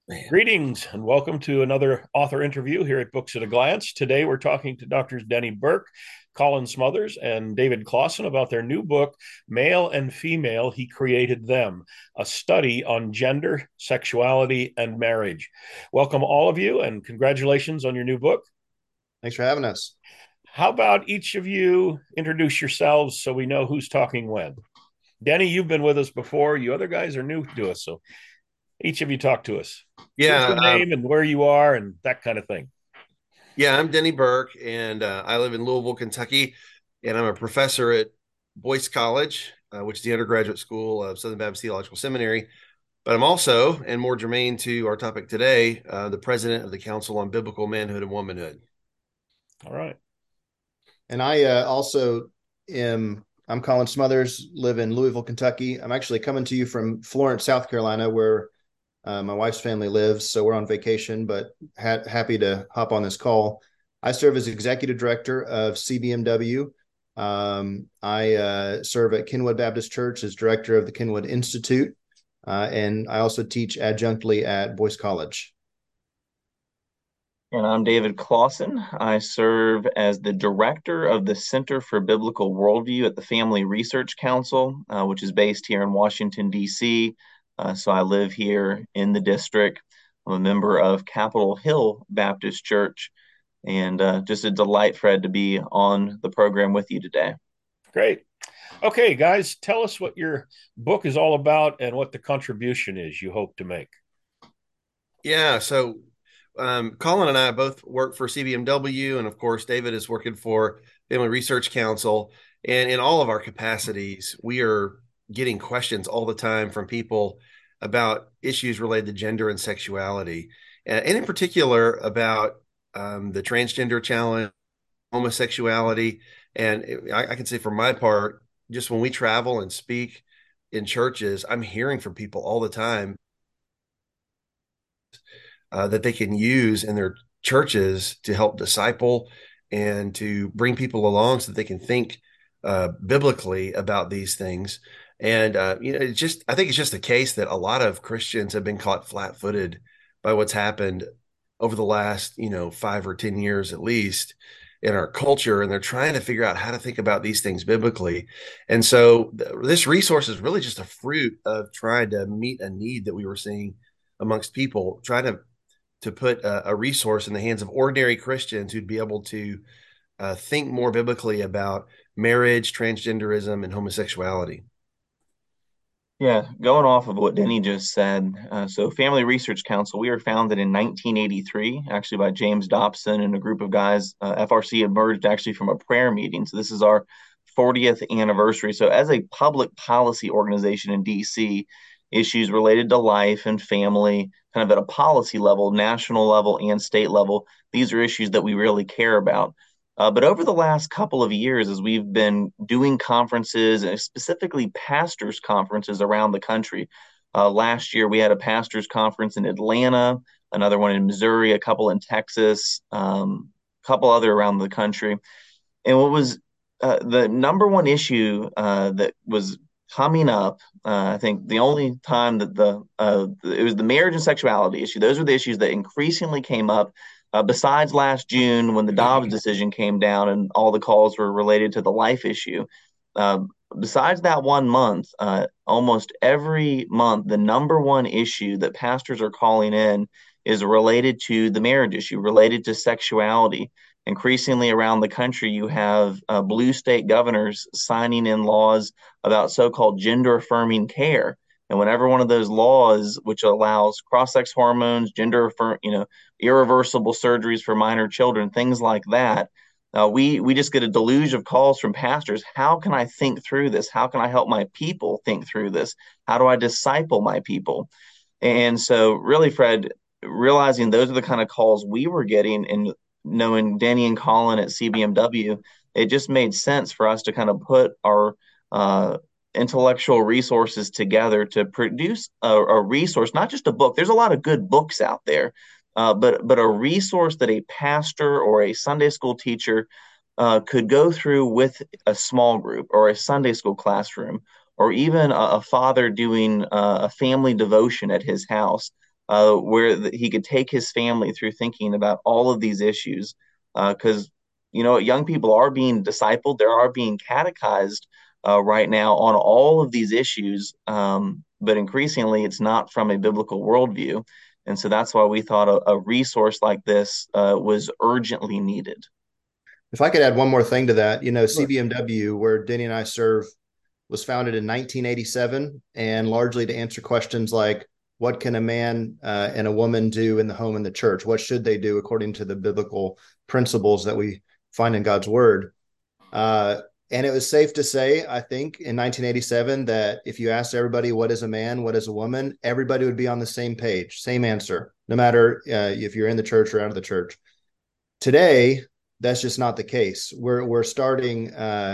Man. Greetings and welcome to another author interview here at Books at a Glance. Today we're talking to Doctors Denny Burk, Colin Smothers, and David Clausen about their new book, Male and Female, He Created Them, a study on gender, sexuality, and marriage. Welcome all of you and congratulations on your new book. Thanks for having us. How about each of you introduce yourselves so we know who's talking when? Denny, you've been with us before. You other guys are new to us, so each of you talk to us. Give us Yeah, your name and where you are and that kind of thing. yeah, I'm Denny Burke, and I live in Louisville, Kentucky, and I'm a professor at Boyce College, which is the undergraduate school of Southern Baptist Theological Seminary. But I'm also, and more germane to our topic today, the president of the Council on Biblical Manhood and Womanhood. All right. And I also I'm Colin Smothers, live in Louisville, Kentucky. I'm actually coming to you from Florence, South Carolina, where my wife's family lives. So we're on vacation, but happy to hop on this call. I serve as executive director of CBMW. I serve at Kenwood Baptist Church as director of the Kenwood Institute, and I also teach adjunctly at Boyce College. And I'm David Clausen. I serve as the director of the Center for Biblical Worldview at the Family Research Council, which is based here in Washington, D.C. So I live here in the district. I'm a member of Capitol Hill Baptist Church, and just a delight, Fred, to be on the program with you today. Great. Okay, guys, tell us what your book is all about and what the contribution is you hope to make. Yeah, so Colin and I both work for CBMW, and of course, David is working for Family Research Council. And in all of our capacities, we are getting questions all the time from people about issues related to gender and sexuality, and in particular about the transgender challenge, homosexuality. And I can say for my part, just when we travel and speak in churches, I'm hearing from people all the time that they can use in their churches to help disciple and to bring people along so that they can think biblically about these things. And it's just I think it's just the case that a lot of Christians have been caught flat-footed by what's happened over the last 5 or 10 years at least in our culture, and they're trying to figure out how to think about these things biblically. And so this resource is really just a fruit of trying to meet a need that we were seeing amongst people, trying to put a resource in the hands of ordinary Christians who'd be able to think more biblically about marriage, transgenderism, and homosexuality. Yeah, going off of what Denny just said, so Family Research Council, we were founded in 1983, actually by James Dobson and a group of guys. FRC emerged actually from a prayer meeting. So this is our 40th anniversary. So as a public policy organization in DC, issues related to life and family, kind of at a policy level, national level and state level, these are issues that we really care about. But over the last couple of years, as we've been doing conferences, and specifically pastors' conferences around the country, last year we had a pastors' conference in Atlanta, another one in Missouri, a couple in Texas, a couple other around the country. And what was the number one issue that was coming up? I think the only time that it was the marriage and sexuality issue. Those were the issues that increasingly came up. Besides last June, when the Dobbs decision came down and all the calls were related to the life issue, uh, besides that 1 month, almost every month, the number one issue that pastors are calling in is related to the marriage issue, related to sexuality. Increasingly around the country, you have blue state governors signing in laws about so-called gender-affirming care. And whenever one of those laws, which allows cross-sex hormones, irreversible surgeries for minor children, things like that, we just get a deluge of calls from pastors. How can I think through this? How can I help my people think through this? How do I disciple my people? And so, really, Fred, realizing those are the kind of calls we were getting, and knowing Danny and Colin at CBMW, it just made sense for us to kind of put our intellectual resources together to produce a resource, not just a book. There's a lot of good books out there, but a resource that a pastor or a Sunday school teacher could go through with a small group or a Sunday school classroom, or even a father doing a family devotion at his house. he could take his family through thinking about all of these issues. Because, young people are being discipled, they are being catechized right now on all of these issues. But increasingly, it's not from a biblical worldview. And so that's why we thought a resource like this was urgently needed. If I could add one more thing to that, Sure. CBMW, where Denny and I serve, was founded in 1987 and largely to answer questions like what can a man and a woman do in the home and the church? What should they do according to the biblical principles that we find in God's word? And it was safe to say, I think, in 1987, that if you asked everybody, what is a man, what is a woman, everybody would be on the same page, same answer, no matter if you're in the church or out of the church. Today, that's just not the case. We're starting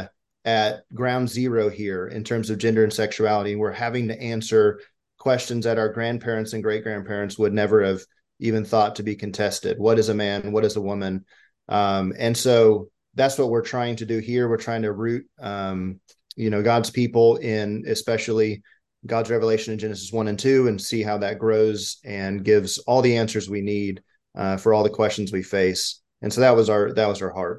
at ground zero here in terms of gender and sexuality. We're having to answer questions that our grandparents and great grandparents would never have even thought to be contested. What is a man? What is a woman? And so that's what we're trying to do here. We're trying to root, God's people in, especially God's revelation in Genesis 1 and 2, and see how that grows and gives all the answers we need for all the questions we face. And so that was our heart.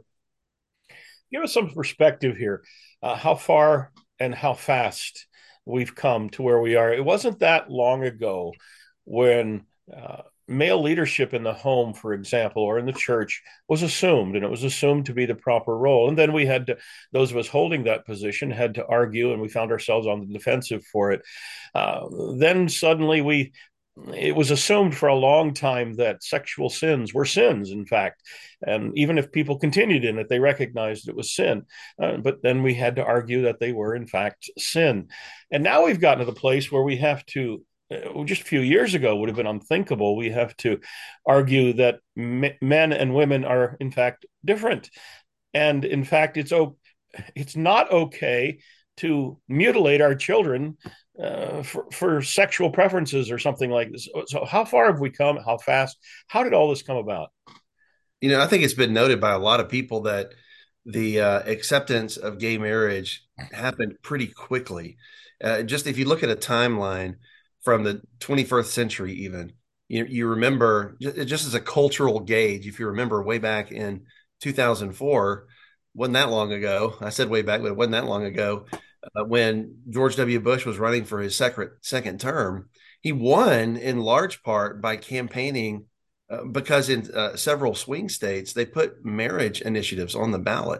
Give us some perspective here. How far and how fast we've come to where we are. It wasn't that long ago when male leadership in the home, for example, or in the church was assumed, and it was assumed to be the proper role. And then we had to, those of us holding that position had to argue, and we found ourselves on the defensive for it. Then suddenly it was assumed for a long time that sexual sins were sins, in fact. And even if people continued in it, they recognized it was sin. But then we had to argue that they were, in fact, sin. And now we've gotten to the place where we have to, just a few years ago would have been unthinkable. We have to argue that men and women are, in fact, different. And in fact, it's not okay to mutilate our children for sexual preferences or something like this. So how far have we come? How fast? How did all this come about? I think it's been noted by a lot of people that the acceptance of gay marriage happened pretty quickly. Just if you look at a timeline from the 21st century, even you remember, just as a cultural gauge, if you remember way back in 2004, wasn't that long ago. I said way back, but it wasn't that long ago, when George W. Bush was running for his second term. He won in large part by campaigning because in several swing states, they put marriage initiatives on the ballot.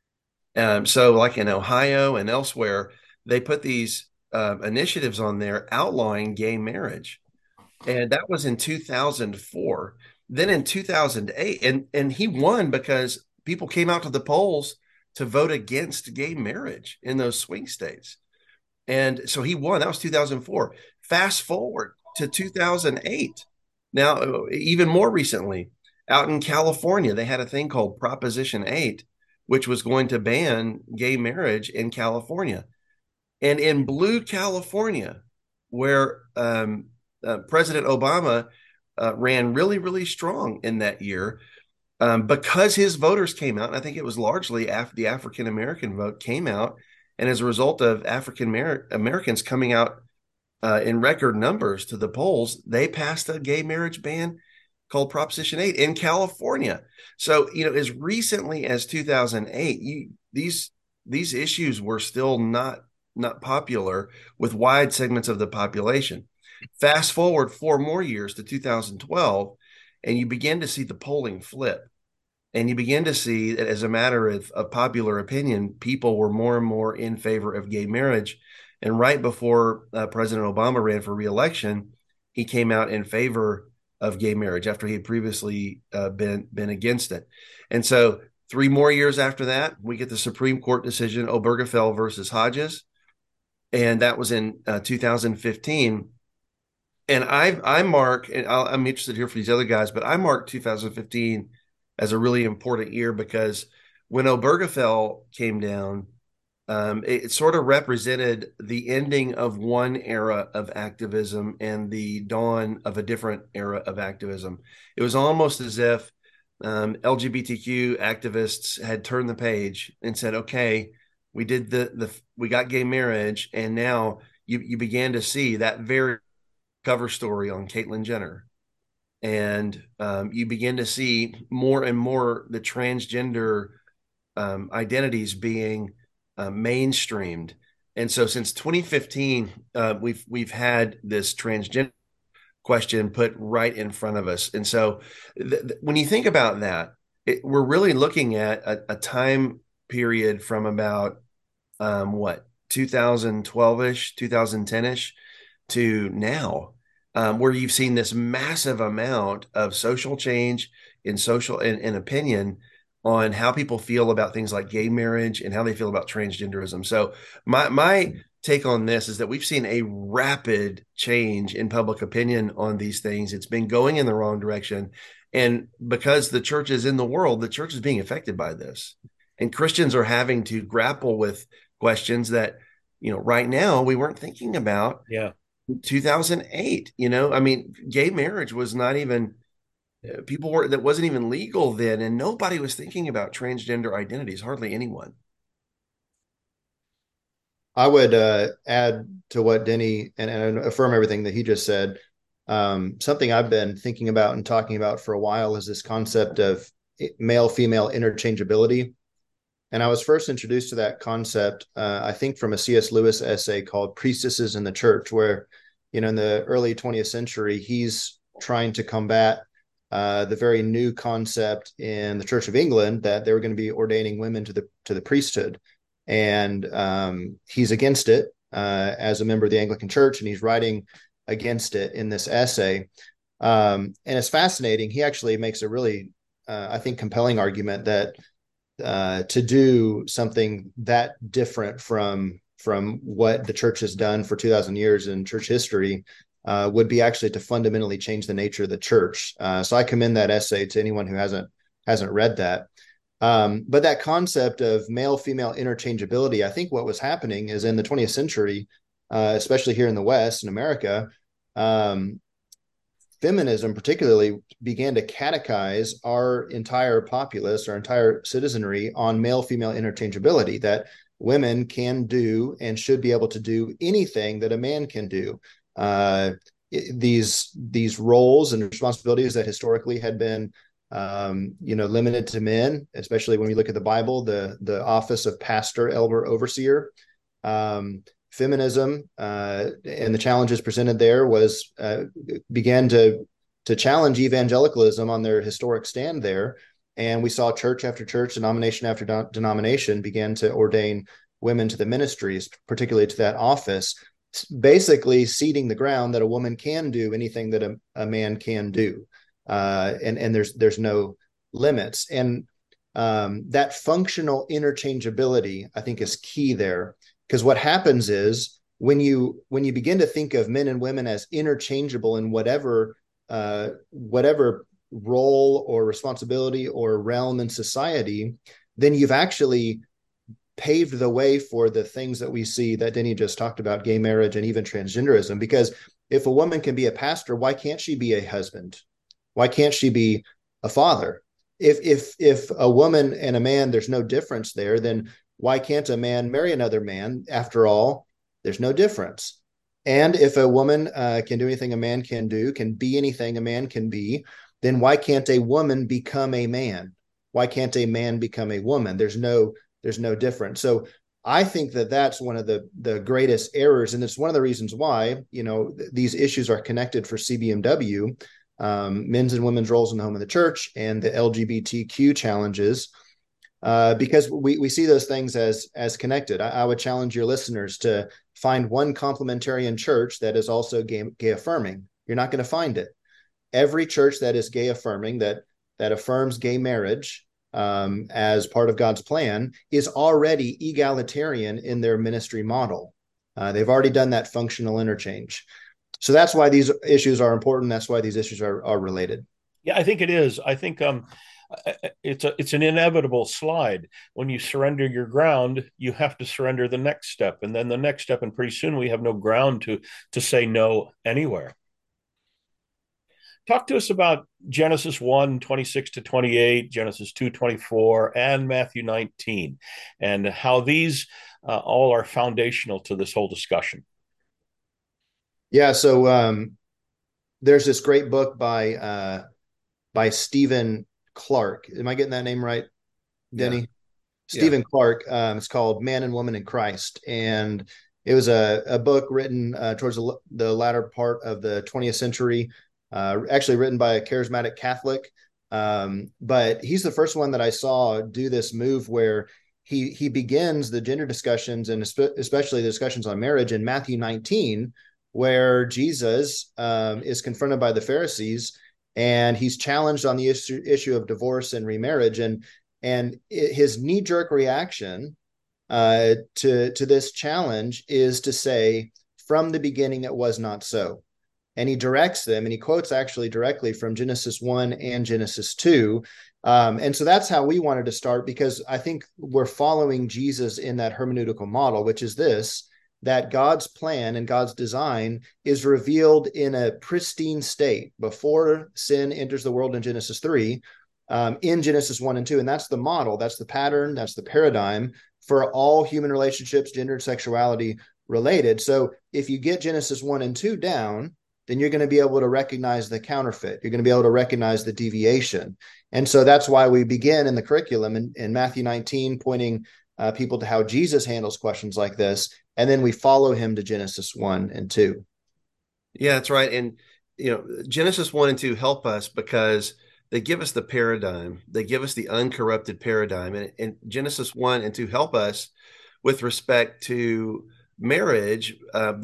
So, like in Ohio and elsewhere, they put these initiatives on there outlawing gay marriage. And that was in 2004. Then in 2008, and he won because people came out to the polls to vote against gay marriage in those swing states. And so he won. That was 2004. Fast forward to 2008. Now, even more recently, out in California, they had a thing called Proposition 8, which was going to ban gay marriage in California. And in blue California, where President Obama ran really, really strong in that year, because his voters came out, and I think it was largely the African American vote came out, and as a result of African Americans coming out in record numbers to the polls, they passed a gay marriage ban called Proposition 8 in California. So, as recently as 2008, these issues were still not popular with wide segments of the population. Fast forward 4 more years to 2012, and you begin to see the polling flip. And you begin to see that as a matter of popular opinion, people were more and more in favor of gay marriage. And right before President Obama ran for reelection, he came out in favor of gay marriage after he had previously been against it. And so 3 more years after that, we get the Supreme Court decision, Obergefell versus Hodges. And that was in 2015. And I mark, and I'm interested here for these other guys, but I mark 2015 as a really important year because when Obergefell came down, it sort of represented the ending of one era of activism and the dawn of a different era of activism. It was almost as if LGBTQ activists had turned the page and said, "Okay, we did we got gay marriage, and now you began to see that very cover story on Caitlyn Jenner. And you begin to see more and more the transgender identities being mainstreamed. And so since 2015, we've had this transgender question put right in front of us. And so when you think about that, we're really looking at a time period from about what 2012ish, 2010ish to now, where you've seen this massive amount of social change in social and opinion on how people feel about things like gay marriage and how they feel about transgenderism. So my take on this is that we've seen a rapid change in public opinion on these things. It's been going in the wrong direction. And because the church is in the world, the church is being affected by this. And Christians are having to grapple with questions that, right now we weren't thinking about. Yeah. 2008, I mean, gay marriage was not even that wasn't even legal then, and nobody was thinking about transgender identities, hardly anyone. I would add to what Denny and affirm everything that he just said. Something I've been thinking about and talking about for a while is this concept of male-female interchangeability. And I was first introduced to that concept, I think, from a C.S. Lewis essay called Priestesses in the Church, where, in the early 20th century, he's trying to combat the very new concept in the Church of England that they were going to be ordaining women to the priesthood. And he's against it as a member of the Anglican Church, and he's writing against it in this essay. And it's fascinating. He actually makes a really, I think, compelling argument that to do something that different from what the church has done for 2,000 years in church history would be actually to fundamentally change the nature of the church. So I commend that essay to anyone who hasn't read that. But that concept of male-female interchangeability, I think what was happening is in the 20th century, especially here in the West, in America, feminism particularly began to catechize our entire populace, our entire citizenry on male-female interchangeability, that women can do and should be able to do anything that a man can do. These roles and responsibilities that historically had been limited to men, especially when we look at the Bible, the office of pastor, elder, overseer. Feminism and the challenges presented there began to challenge evangelicalism on their historic stand there. And we saw church after church, denomination after denomination began to ordain women to the ministries, particularly to that office, basically ceding the ground that a woman can do anything that a man can do. And there's no limits. And that functional interchangeability, I think, is key there. Because what happens is when you begin to think of men and women as interchangeable in whatever role or responsibility or realm in society, then you've actually paved the way for the things that we see that Denny just talked about, gay marriage and even transgenderism. Because if a woman can be a pastor, why can't she be a husband? Why can't she be a father? If a woman and a man, there's no difference there, then why can't a man marry another man? After all, there's no difference. And if a woman can do anything a man can do, can be anything a man can be, then why can't a woman become a man? Why can't a man become a woman? There's no difference. So I think that that's one of the greatest errors. And it's one of the reasons why, these issues are connected for CBMW, men's and women's roles in the home of the church and the LGBTQ challenges. Because we see those things as connected. I would challenge your listeners to find one complementarian church that is also gay affirming. You're not going to find it. Every church that is gay affirming, that affirms gay marriage as part of God's plan, is already egalitarian in their ministry model. They've already done that functional interchange. So that's why these issues are important. That's why these issues are related. Yeah, I think it is. I think it's an inevitable slide. When you surrender your ground, you have to surrender the next step, and then the next step, and pretty soon we have no ground to say no anywhere. Talk to us about Genesis 1:26-28, Genesis 2:24, and Matthew 19, and how these all are foundational to this whole discussion. Yeah, so there's this great book by Stephen Clark. Am I getting that name right, Denny? Yeah. Stephen Clark. It's called Man and Woman in Christ, and it was a book written towards the latter part of the 20th century, actually written by a charismatic Catholic. But he's the first one that I saw do this move where he begins the gender discussions and especially the discussions on marriage in Matthew 19, where Jesus is confronted by the Pharisees and he's challenged on the issue of divorce and remarriage, and his knee jerk reaction to this challenge is to say, "From the beginning, it was not so." And he directs them, and he quotes actually directly from Genesis 1 and Genesis 2. And so that's how we wanted to start, because I think we're following Jesus in that hermeneutical model, which is this: that God's plan and God's design is revealed in a pristine state before sin enters the world in Genesis 3, in Genesis 1 and 2. And that's the model, that's the pattern, that's the paradigm for all human relationships, gender and sexuality related. So if you get Genesis 1 and 2 down, then you're going to be able to recognize the counterfeit. You're going to be able to recognize the deviation. And so that's why we begin in the curriculum in Matthew 19, pointing people to how Jesus handles questions like this. And then we follow him to Genesis 1 and 2. Yeah, that's right. And, Genesis 1 and 2 help us because they give us the paradigm. They give us the uncorrupted paradigm. And Genesis 1 and 2 help us with respect to marriage,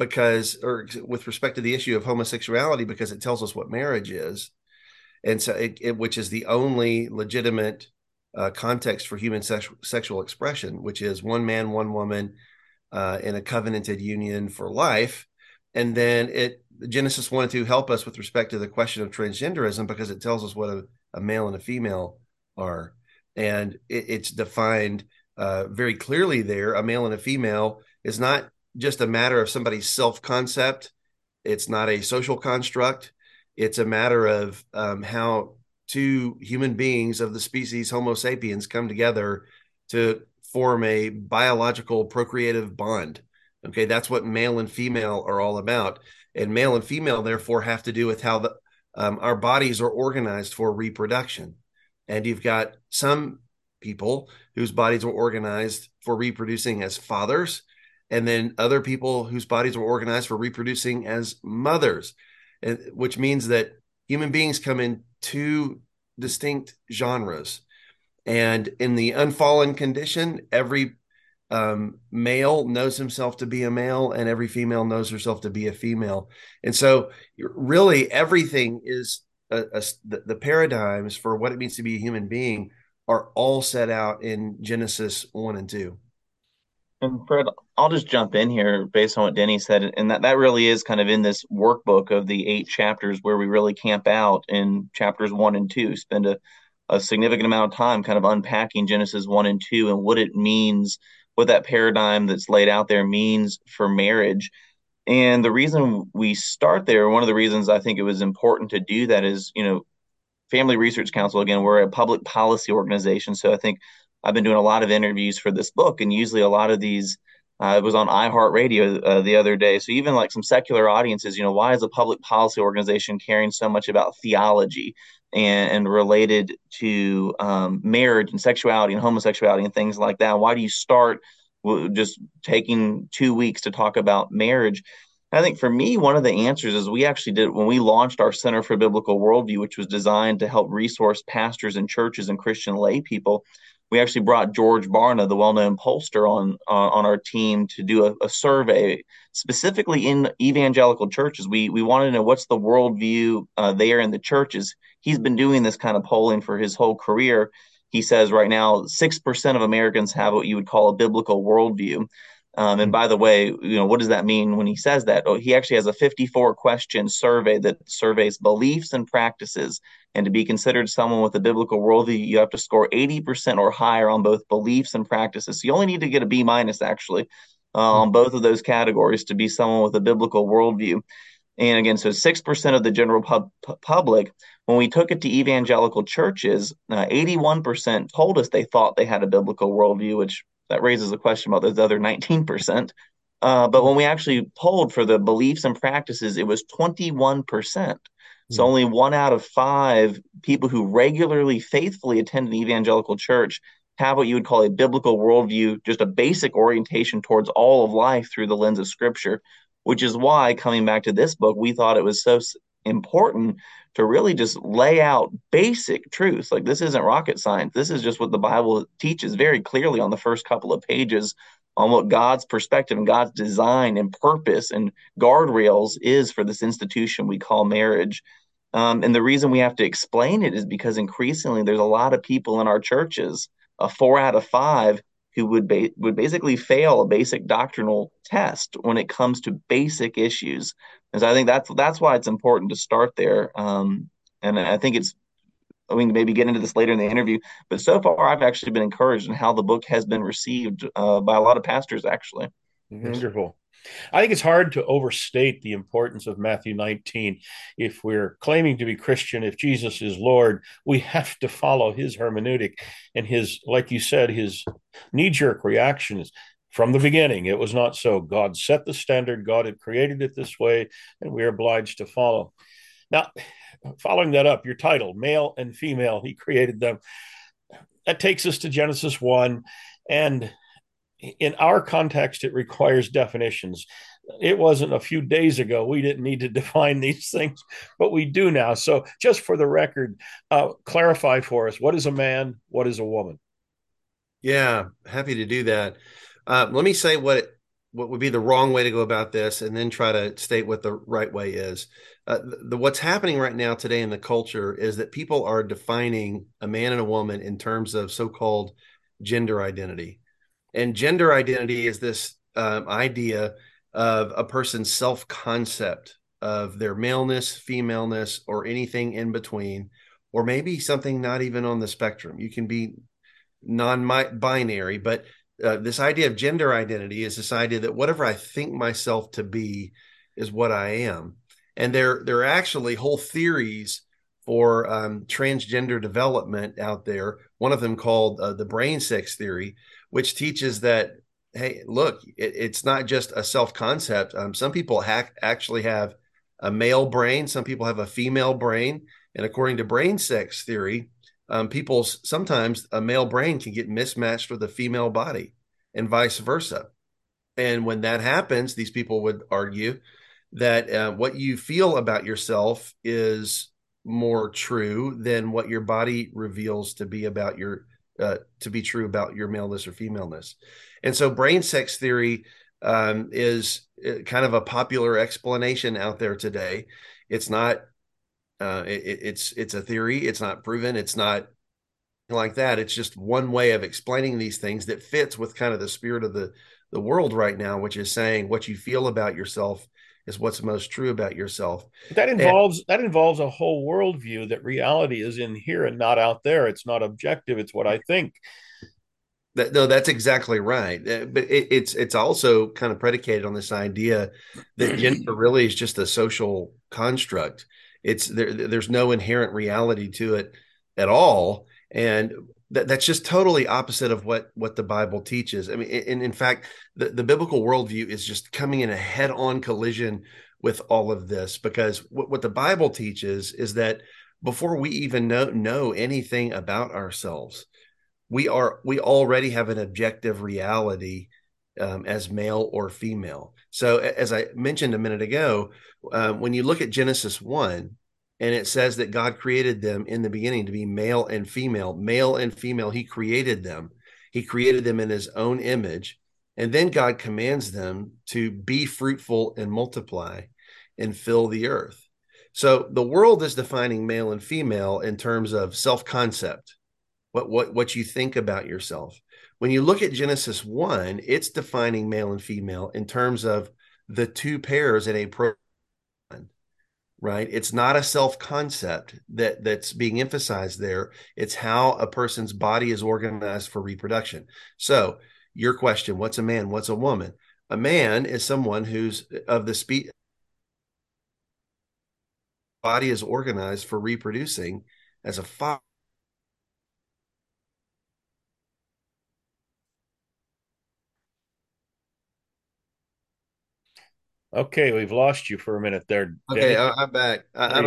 or with respect to the issue of homosexuality, because it tells us what marriage is. And so which is the only legitimate context for human sexual expression, which is one man, one woman in a covenanted union for life. And then Genesis 1 and 2 help us with respect to the question of transgenderism, because it tells us what a male and a female are. And it's defined very clearly there. A male and a female is not just a matter of somebody's self-concept. It's not a social construct. It's a matter of how two human beings of the species Homo sapiens come together to form a biological procreative bond. Okay, that's what male and female are all about. And male and female, therefore, have to do with how our bodies are organized for reproduction. And you've got some people whose bodies are organized for reproducing as fathers, and then other people whose bodies are organized for reproducing as mothers, which means that human beings come in two distinct genres. And in the unfallen condition, every male knows himself to be a male, and every female knows herself to be a female. And so really everything is the paradigms for what it means to be a human being are all set out in Genesis 1 and 2. And Fred, I'll just jump in here based on what Denny said, and that really is kind of in this workbook of the 8 chapters where we really camp out in chapters 1 and 2, spend a significant amount of time kind of unpacking Genesis 1 and 2 and what it means, what that paradigm that's laid out there means for marriage. And the reason we start there, one of the reasons I think it was important to do that is, Family Research Council, again, we're a public policy organization. So I think I've been doing a lot of interviews for this book, and usually a lot of these, it was on iHeartRadio the other day. So even like some secular audiences, why is a public policy organization caring so much about theology and related to marriage and sexuality and homosexuality and things like that? Why do you start just taking 2 weeks to talk about marriage? I think for me, one of the answers is we actually did when we launched our Center for Biblical Worldview, which was designed to help resource pastors and churches and Christian lay people. We actually brought George Barna, the well-known pollster, on our team to do a survey specifically in evangelical churches. We wanted to know what's the worldview there in the churches. He's been doing this kind of polling for his whole career. He says right now 6% of Americans have what you would call a biblical worldview. And by the way, what does that mean when he says that? Oh, he actually has a 54-question survey that surveys beliefs and practices. And to be considered someone with a biblical worldview, you have to score 80% or higher on both beliefs and practices. So you only need to get a B- actually on both of those categories to be someone with a biblical worldview. And again, so 6% of the general public, when we took it to evangelical churches, 81% told us they thought they had a biblical worldview, which that raises a question about those other 19%. But when we actually polled for the beliefs and practices, it was 21%. So only 1 out of 5 people who regularly, faithfully attend an evangelical church have what you would call a biblical worldview, just a basic orientation towards all of life through the lens of Scripture, which is why, coming back to this book, we thought it was so important to really just lay out basic truths. Like, this isn't rocket science. This is just what the Bible teaches very clearly on the first couple of pages on what God's perspective and God's design and purpose and guardrails is for this institution we call marriage. And the reason we have to explain it is because increasingly there's a lot of people in our churches, 4 out of 5, who would basically fail a basic doctrinal test when it comes to basic issues. And so I think that's why it's important to start there. And I think we can maybe get into this later in the interview, but so far I've actually been encouraged in how the book has been received by a lot of pastors, actually. Wonderful. I think it's hard to overstate the importance of Matthew 19. If we're claiming to be Christian, if Jesus is Lord, we have to follow his hermeneutic and his, like you said, his knee-jerk reactions from the beginning. It was not so. God set the standard, God had created it this way, and we are obliged to follow. Now, following that up, your title, Male and Female, he created them. That takes us to Genesis 1. And in our context, it requires definitions. It wasn't a few days ago we didn't need to define these things, but we do now. So, just for the record, clarify for us, what is a man? What is a woman? Yeah, happy to do that. Let me say what would be the wrong way to go about this, and then try to state what the right way is. What's happening right now today in the culture is that people are defining a man and a woman in terms of so-called gender identity. And gender identity is this idea of a person's self-concept of their maleness, femaleness, or anything in between, or maybe something not even on the spectrum. You can be non-binary, but this idea of gender identity is this idea that whatever I think myself to be is what I am. And there are actually whole theories for transgender development out there. One of them called the brain sex theory, which teaches that, hey, look, it's not just a self-concept. Some people actually have a male brain. Some people have a female brain. And according to brain sex theory, people's sometimes a male brain can get mismatched with a female body and vice versa. And when that happens, these people would argue that what you feel about yourself is more true than what your body reveals to be about your to be true about your maleness or femaleness. And so brain sex theory is kind of a popular explanation out there today. It's not it's a theory. It's not proven. It's not like that. It's just one way of explaining these things that fits with kind of the spirit of the world right now, which is saying what you feel about yourself is what's most true about yourself. And That involves a whole worldview that reality is in here and not out there. It's not objective. It's what I think. no, that's exactly right. But it's also kind of predicated on this idea that gender really is just a social construct. There's no inherent reality to it at all, and that's just totally opposite of what the Bible teaches. I mean, in fact, the biblical worldview is just coming in a head-on collision with all of this, because what the Bible teaches is that before we even know anything about ourselves, we already have an objective reality as male or female. So as I mentioned a minute ago, when you look at Genesis 1, and it says that God created them in the beginning to be male and female, he created them. He created them in his own image. And then God commands them to be fruitful and multiply and fill the earth. So the world is defining male and female in terms of self-concept, what you think about yourself. When you look at Genesis 1, it's defining male and female in terms of the two pairs in a program, right? It's not a self-concept that's being emphasized there. It's how a person's body is organized for reproduction. So your question, what's a man? What's a woman? A man is someone who's of the speed body is organized for reproducing as a father. Okay, we've lost you for a minute there, Okay, Denny. I'm back. I There don't you know are.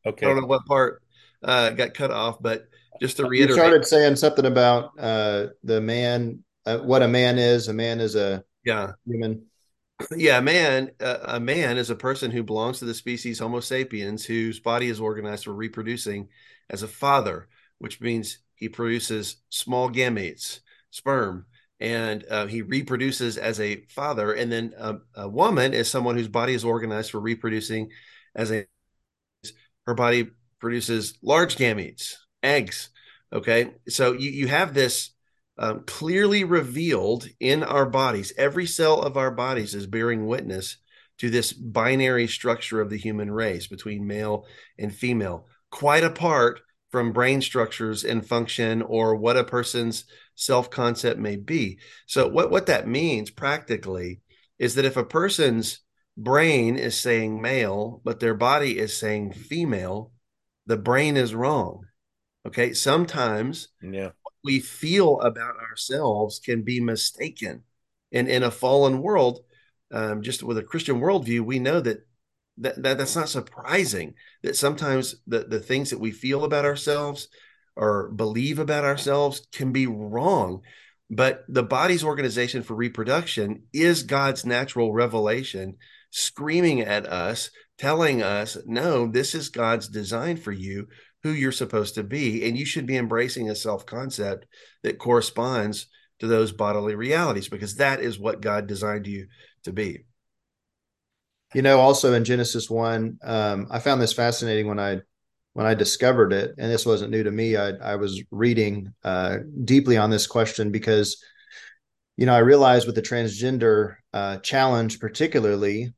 I don't Okay. know what part got cut off, but just to You reiterate, started saying something about the man, what a man is. A man is a yeah, human. yeah, a man is a person who belongs to the species Homo sapiens, whose body is organized for reproducing as a father, which means he produces small gametes, sperm, and he reproduces as a father. And then a woman is someone whose body is organized for reproducing as a her body produces large gametes, eggs. Okay, so you have this clearly revealed in our bodies. Every cell of our bodies is bearing witness to this binary structure of the human race between male and female, quite apart from brain structures and function or what a person's self concept may be. So, what that means practically is that if a person's brain is saying male, but their body is saying female, the brain is wrong. Okay. Sometimes Yeah. what we feel about ourselves can be mistaken. And in a fallen world, just with a Christian worldview, we know that's not surprising that sometimes the things that we feel about ourselves or believe about ourselves can be wrong. But the body's organization for reproduction is God's natural revelation screaming at us, telling us, no, this is God's design for you, who you're supposed to be. And you should be embracing a self concept that corresponds to those bodily realities because that is what God designed you to be. Also in Genesis 1, I found this fascinating when I discovered it, and this wasn't new to me. I was reading deeply on this question because, I realized with the transgender challenge, particularly,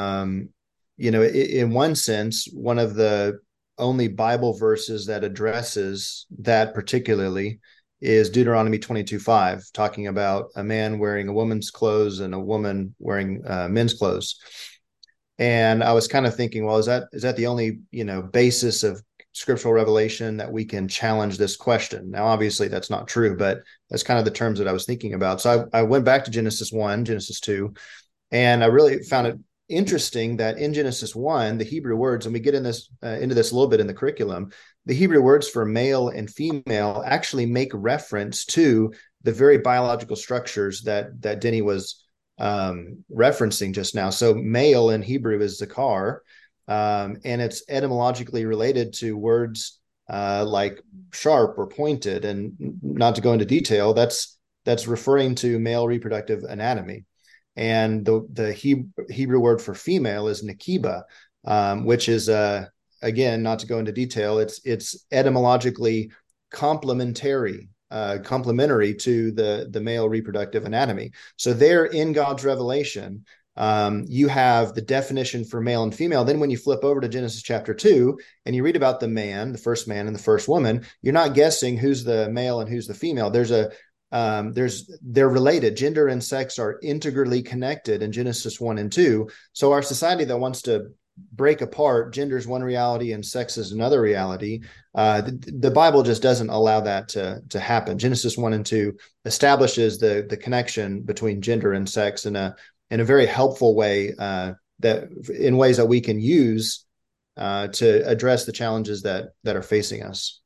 in one sense, one of the only Bible verses that addresses that particularly is Deuteronomy 22:5, talking about a man wearing a woman's clothes and a woman wearing men's clothes. And I was kind of thinking, well, is that the only basis of scriptural revelation that we can challenge this question? Now, obviously, that's not true, but that's kind of the terms that I was thinking about. So I went back to Genesis 1, Genesis 2, and I really found it interesting that in Genesis 1, the Hebrew words, and we get into this a little bit in the curriculum, the Hebrew words for male and female actually make reference to the very biological structures that Denny was referencing just now. So male in Hebrew is zakar, and it's etymologically related to words like sharp or pointed. And not to go into detail, that's referring to male reproductive anatomy. And the Hebrew word for female is nakiba, which is again, not to go into detail, it's etymologically complementary to the male reproductive anatomy. So there in God's revelation, you have the definition for male and female. Then when you flip over to Genesis chapter 2 and you read about the man, the first man and the first woman, you're not guessing who's the male and who's the female. They're related. Gender and sex are integrally connected in Genesis 1 and 2. So our society that wants to break apart gender is one reality and sex is another reality, the Bible just doesn't allow that to happen. Genesis 1 and 2 establishes the connection between gender and sex in a very helpful way, that in ways that we can use to address the challenges that are facing us.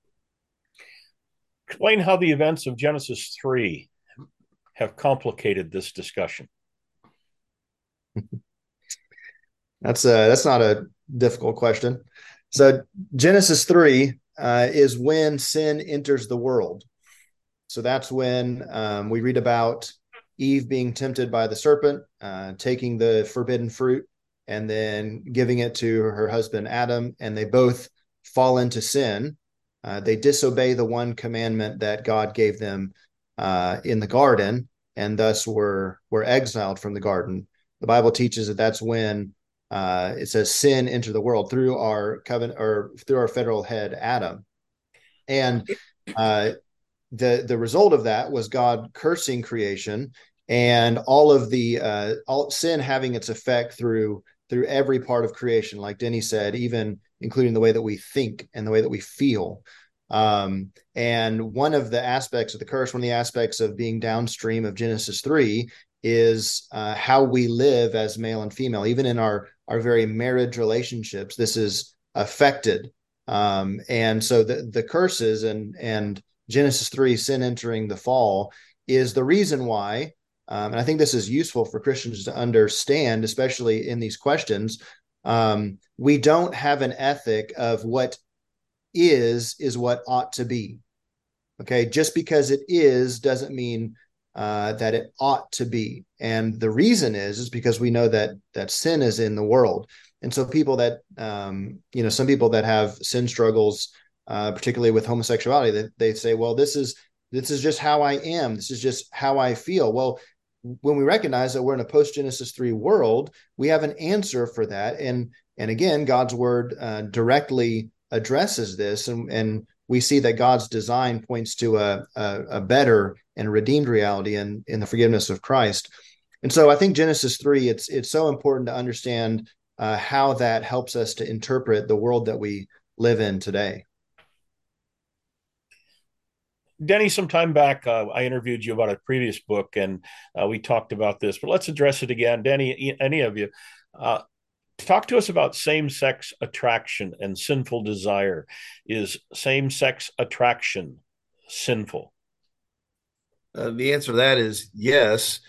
Explain how the events of Genesis 3 have complicated this discussion. That's not a difficult question. So Genesis 3 is when sin enters the world. So that's when we read about Eve being tempted by the serpent, taking the forbidden fruit, and then giving it to her husband Adam, and they both fall into sin. They disobey the one commandment that God gave them in the garden, and thus were exiled from the garden. The Bible teaches that that's when it says sin entered the world through our covenant or through our federal head Adam, and the result of that was God cursing creation and all of the sin having its effect through every part of creation, like Denny said, even including the way that we think and the way that we feel. And one of the aspects of the curse, one of the aspects of being downstream of Genesis 3 is how we live as male and female, even in our very marriage relationships. This is affected. And so the curses and Genesis 3, sin entering the fall, is the reason why. And I think this is useful for Christians to understand, especially in these questions. We don't have an ethic of what is what ought to be. Okay, just because it is doesn't mean that it ought to be. And the reason is because we know that sin is in the world. And so people that some people that have sin struggles, particularly with homosexuality, they say, well, this is just how I am. This is just how I feel. Well, when we recognize that we're in a post Genesis 3 world, we have an answer for that. And again, God's word directly addresses this, and we see that God's design points to a better and redeemed reality in the forgiveness of Christ. And so I think Genesis 3, it's so important to understand how that helps us to interpret the world that we live in today. Denny, some time back, I interviewed you about a previous book, and we talked about this, but let's address it again. Denny, any of you, talk to us about same-sex attraction and sinful desire. Is same-sex attraction sinful? The answer to that is yes.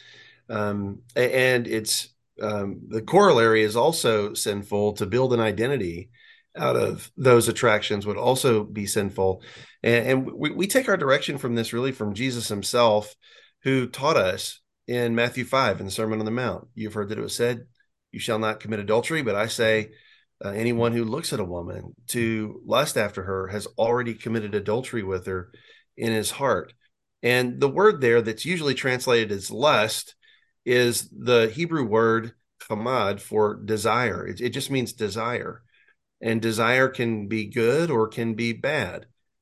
And it's the corollary is also sinful. To build an identity out of those attractions would also be sinful. And we take our direction from this really from Jesus himself, who taught us in Matthew 5 in the Sermon on the Mount. You've heard that it was said, you shall not commit adultery, but I say anyone who looks at a woman to lust after her has already committed adultery with her in his heart. And the word there that's usually translated as lust is the Hebrew word chamad for desire. It just means desire. And desire can be good or can be bad.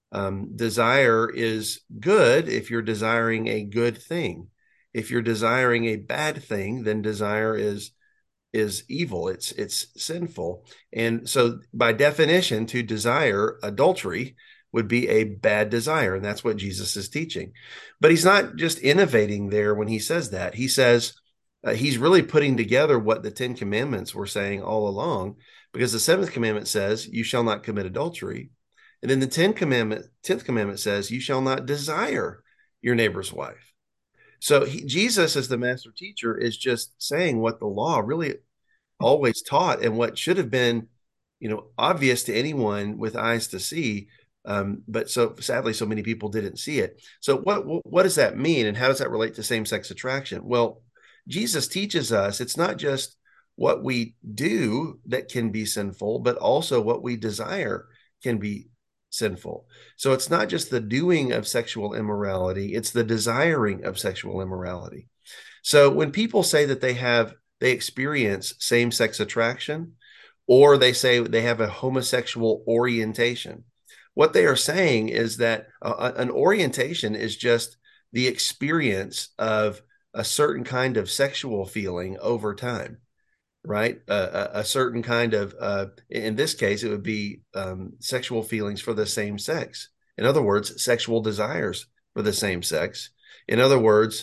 Desire is good if you're desiring a good thing. If you're desiring a bad thing, then desire is evil. It's sinful. And so by definition, to desire adultery would be a bad desire. And that's what Jesus is teaching. But he's not just innovating there when he says that. He says he's really putting together what the 10 Commandments were saying all along, because the 7th commandment says, you shall not commit adultery. And then the 10th commandment says, you shall not desire your neighbor's wife. So Jesus, as the master teacher, is just saying what the law really always taught and what should have been, obvious to anyone with eyes to see. But so sadly, so many people didn't see it. So what does that mean, and how does that relate to same-sex attraction? Well, Jesus teaches us it's not just what we do that can be sinful, but also what we desire can be sinful. So it's not just the doing of sexual immorality, it's the desiring of sexual immorality. So when people say that they experience same-sex attraction, or they say they have a homosexual orientation, what they are saying is that an orientation is just the experience of a certain kind of sexual feeling over time, right? A certain kind of, in this case, it would be sexual feelings for the same sex. In other words, sexual desires for the same sex. In other words,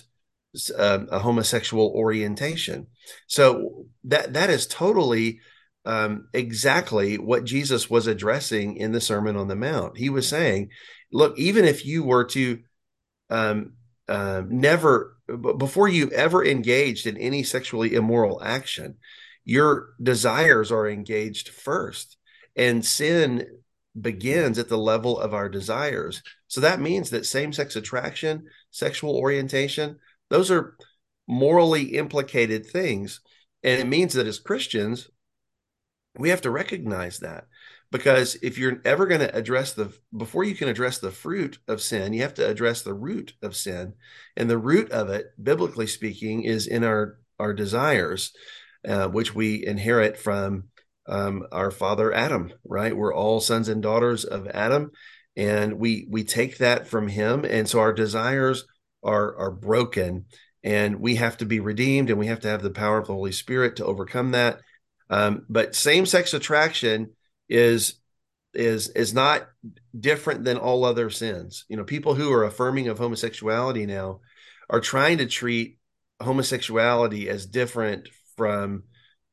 a homosexual orientation. So that is totally exactly what Jesus was addressing in the Sermon on the Mount. He was saying, look, even if you were to never, before you ever engaged in any sexually immoral action, your desires are engaged first, and sin begins at the level of our desires. So that means that same-sex attraction, sexual orientation, those are morally implicated things. And it means that as Christians, we have to recognize that, because if you're ever going to before you can address the fruit of sin, you have to address the root of sin. And the root of it, biblically speaking, is in our desires, which we inherit from our father Adam, right? We're all sons and daughters of Adam, and we take that from him. And so our desires are broken, and we have to be redeemed, and we have to have the power of the Holy Spirit to overcome that. But same-sex attraction is not different than all other sins. People who are affirming of homosexuality now are trying to treat homosexuality as different from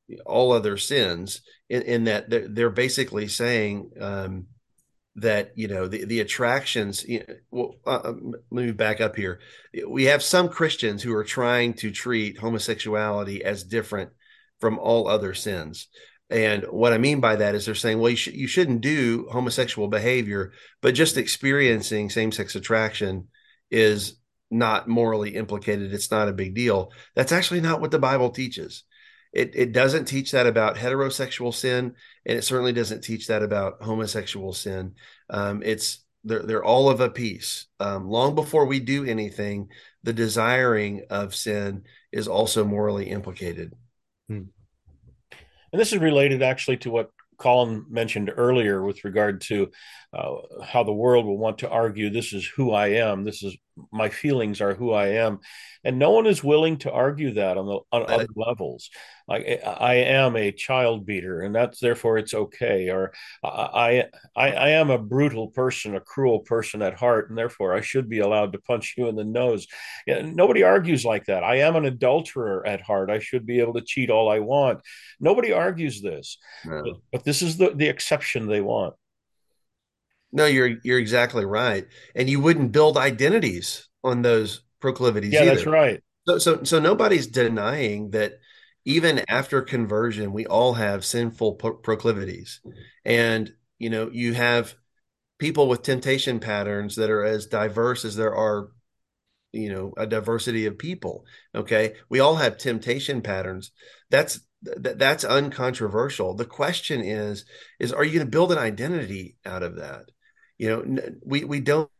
all other sins, in that they're basically saying that, the attractions, well, let me back up here. We have some Christians who are trying to treat homosexuality as different from all other sins. And what I mean by that is they're saying, well, you shouldn't do homosexual behavior, but just experiencing same-sex attraction is not morally implicated. It's not a big deal. That's actually not what the Bible teaches. It doesn't teach that about heterosexual sin, and it certainly doesn't teach that about homosexual sin. It's they're all of a piece. Long before we do anything, the desiring of sin is also morally implicated. And this is related actually to what Colin mentioned earlier with regard to how the world will want to argue this is who I am. This is my feelings are who I am. And no one is willing to argue that on other levels. Like I am a child beater, and that's therefore it's okay. Or I am a brutal person, a cruel person at heart, and therefore I should be allowed to punch you in the nose. Yeah, nobody argues like that. I am an adulterer at heart. I should be able to cheat all I want. Nobody argues this. No. But this is the exception they want. No, you're exactly right. And you wouldn't build identities on those proclivities Yeah, either. that's right. So nobody's denying that even after conversion, we all have sinful proclivities. And, you have people with temptation patterns that are as diverse as there are, a diversity of people. Okay. We all have temptation patterns. That's uncontroversial. The question is, are you going to build an identity out of that? We don't,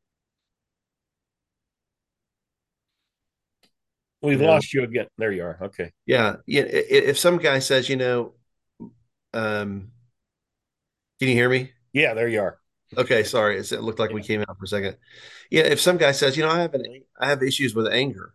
We've lost you again. There you are. Okay. yeah. If some guy says, can you hear me? Yeah, there you are. Okay, sorry. It looked like we came out for a second. Yeah, if some guy says, I have issues with anger,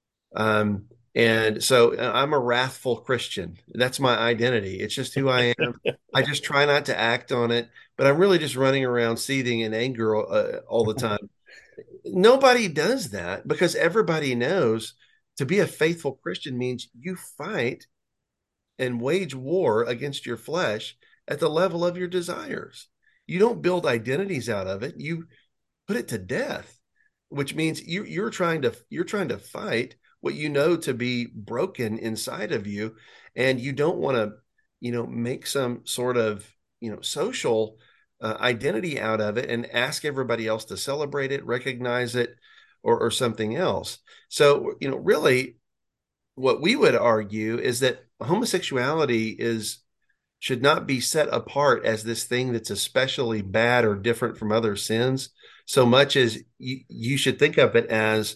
and so I'm a wrathful Christian. That's my identity. It's just who I am. I just try not to act on it, but I'm really just running around seething in anger all the time. Nobody does that because everybody knows to be a faithful Christian means you fight and wage war against your flesh at the level of your desires. You don't build identities out of it. You put it to death, which means you're trying to fight what you know to be broken inside of you, and you don't want to, make some sort of, social identity out of it and ask everybody else to celebrate it, recognize it, or something else. So, really, what we would argue is that homosexuality should not be set apart as this thing that's especially bad or different from other sins, so much as you should think of it as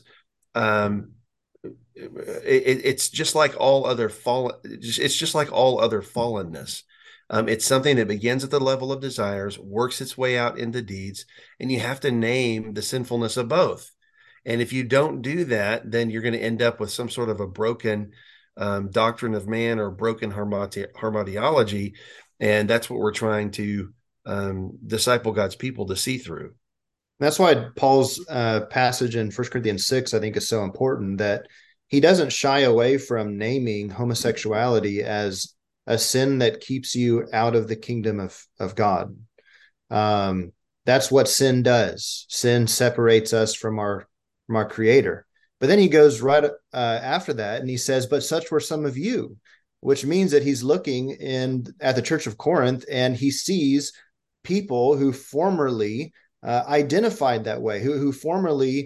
it's just like all other fallen. It's just like all other fallenness. It's something that begins at the level of desires, works its way out into deeds, and you have to name the sinfulness of both. And if you don't do that, then you're going to end up with some sort of a broken doctrine of man or broken harmoniology. And that's what we're trying to disciple God's people to see through. That's why Paul's passage in 1 Corinthians 6, I think, is so important, that he doesn't shy away from naming homosexuality as a sin that keeps you out of the kingdom of God. That's what sin does. Sin separates us from our Creator. But then he goes right after that and he says, but such were some of you, which means that he's looking at the church of Corinth, and he sees people who formerly identified that way, who formerly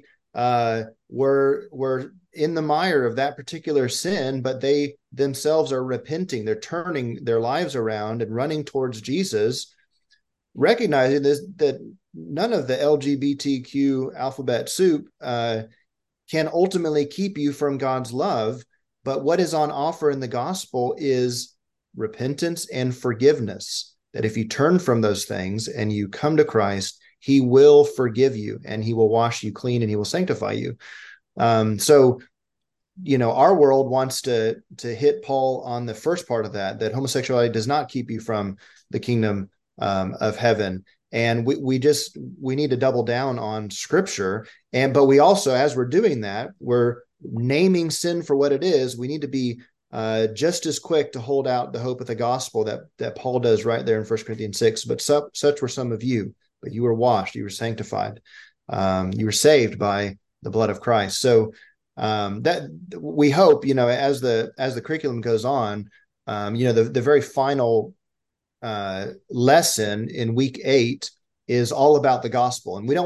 were in the mire of that particular sin, but they themselves are repenting. They're turning their lives around and running towards Jesus, recognizing that none of the LGBTQ alphabet soup can ultimately keep you from God's love. But what is on offer in the gospel is repentance and forgiveness. That if you turn from those things and you come to Christ, he will forgive you and he will wash you clean and he will sanctify you. So, our world wants to hit Paul on the first part of that homosexuality does not keep you from the kingdom of heaven. And we need to double down on scripture. But we also, as we're doing that, we're naming sin for what it is. We need to be just as quick to hold out the hope of the gospel that Paul does right there in 1 Corinthians 6. But such were some of you, but you were washed, you were sanctified, you were saved by the blood of Christ. So that we hope, as the curriculum goes on, the very final lesson in week 8 is all about the gospel, and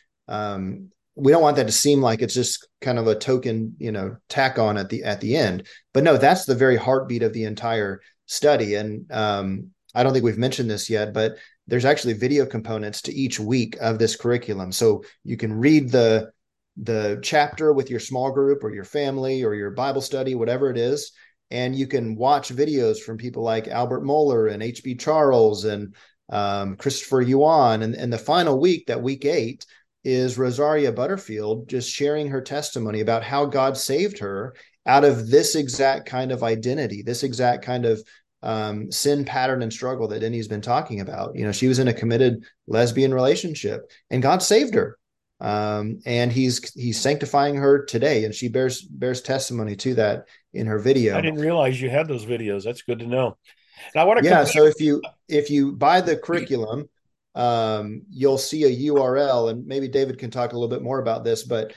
we don't want that to seem like it's just kind of a token, tack on at the end. But no, that's the very heartbeat of the entire study. And I don't think we've mentioned this yet, but there's actually video components to each week of this curriculum. So you can read the chapter with your small group or your family or your Bible study, whatever it is. And you can watch videos from people like Albert Mohler and H.B. Charles and Christopher Yuan. And the final week, that week 8, is Rosaria Butterfield just sharing her testimony about how God saved her out of this exact kind of identity, this exact kind of sin pattern and struggle that Denny's been talking about. She was in a committed lesbian relationship and God saved her. And he's sanctifying her today. And she bears testimony to that in her video. I didn't realize you had those videos. That's good to know. And I want to So if you buy the curriculum, you'll see a URL, and maybe David can talk a little bit more about this, but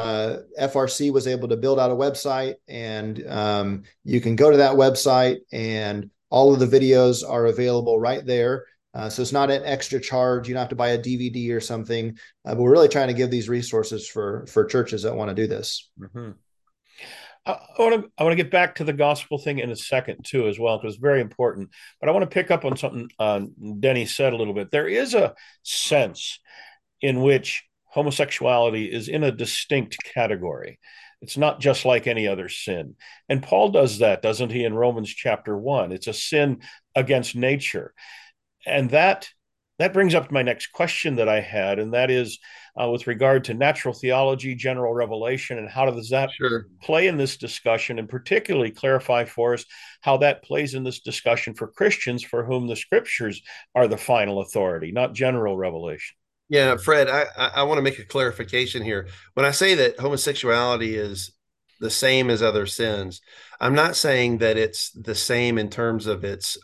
FRC was able to build out a website, and you can go to that website and all of the videos are available right there. So it's not an extra charge. You don't have to buy a DVD or something, but we're really trying to give these resources for churches that want to do this. Mm-hmm. I want to get back to the gospel thing in a second too, as well, because it's very important. But I want to pick up on something Denny said a little bit. There is a sense in which homosexuality is in a distinct category. It's not just like any other sin. And Paul does that, doesn't he, in Romans chapter 1? It's a sin against nature. And that brings up my next question that I had, and that is with regard to natural theology, general revelation, and how does that play in this discussion, and particularly clarify for us how that plays in this discussion for Christians for whom the scriptures are the final authority, not general revelation. Yeah, Fred, I want to make a clarification here. When I say that homosexuality is the same as other sins, I'm not saying that it's the same in terms of its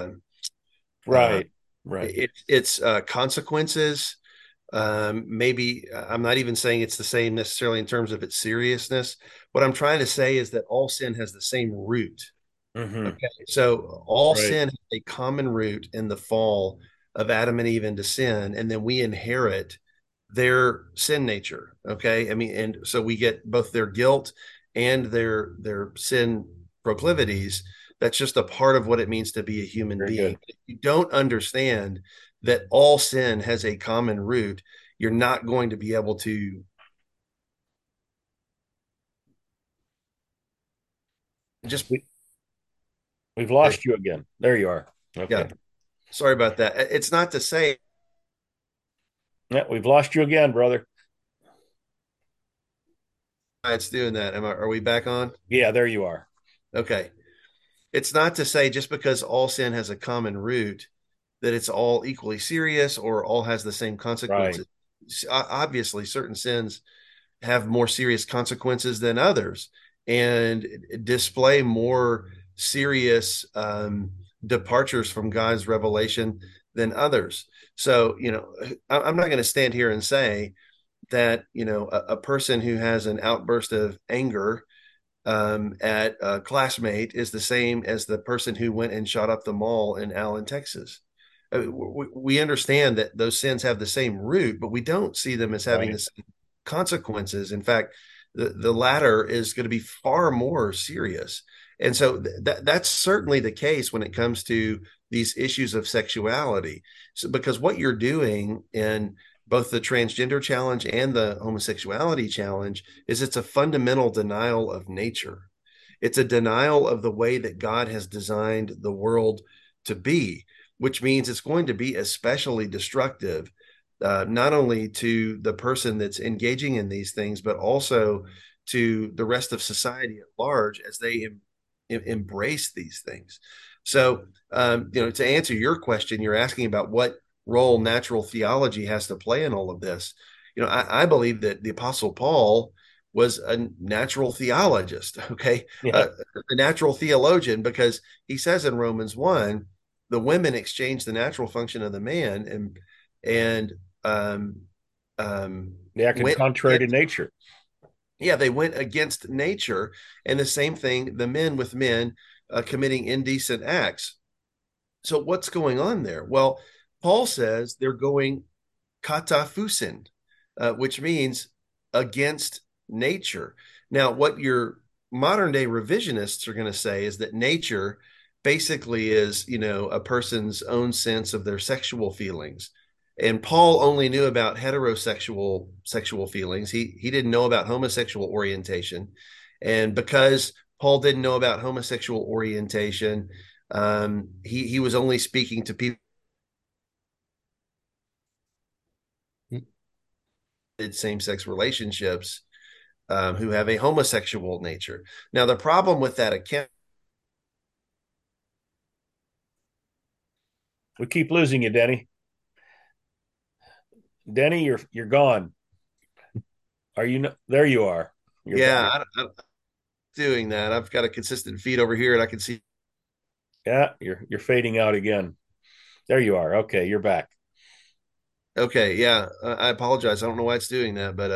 right. It's consequences. Maybe I'm not even saying it's the same necessarily in terms of its seriousness. What I'm trying to say is that all sin has the same root. Mm-hmm. Okay, so all sin has a common root in the fall of Adam and Eve into sin, and then we inherit their sin nature. Okay, I mean, and so we get both their guilt and their sin proclivities. That's just a part of what it means to be a human being. If you don't understand that all sin has a common root, you're not going to be able to just. We've lost you again. There you are. Okay. Yeah. Sorry about that. It's not to say. Yeah, we've lost you again, brother. It's doing that. Are we back on? Yeah, there you are. Okay. It's not to say just because all sin has a common root that it's all equally serious or all has the same consequences. Right. Obviously, certain sins have more serious consequences than others and display more serious departures from God's revelation than others. So, I'm not going to stand here and say that, a person who has an outburst of anger at a classmate is the same as the person who went and shot up the mall in Allen, Texas. We understand that those sins have the same root, but we don't see them as having the same consequences. In fact, the latter is going to be far more serious. And so that's certainly the case when it comes to these issues of sexuality. So, because what you're doing in both the transgender challenge and the homosexuality challenge is it's a fundamental denial of nature. It's a denial of the way that God has designed the world to be, which means it's going to be especially destructive, not only to the person that's engaging in these things, but also to the rest of society at large as they embrace these things. So, to answer your question, you're asking about what role natural theology has to play in all of this. I believe that the Apostle Paul was a natural theologist, okay, Yeah. a natural theologian, because he says in Romans 1, the women exchange the natural function of the man and um, They acted went contrary to against, nature. yeah, they went against nature. And the same thing, the men with men committing indecent acts. So what's going on there? Well, Paul says they're going katafusin, which means against nature. Now, what your modern day revisionists are going to say is that nature basically is, a person's own sense of their sexual feelings. And Paul only knew about heterosexual sexual feelings. He didn't know about homosexual orientation. And because Paul didn't know about homosexual orientation, he was only speaking to people in same-sex relationships who have a homosexual nature. Now, the problem with that account, We keep losing you, Denny. Denny, you're gone. Are you there? You are. You're yeah, back. I'm doing that. I've got a consistent feed over here, and I can see. Yeah, you're fading out again. There you are. Okay, you're back. Okay, yeah, I apologize. I don't know why it's doing that, but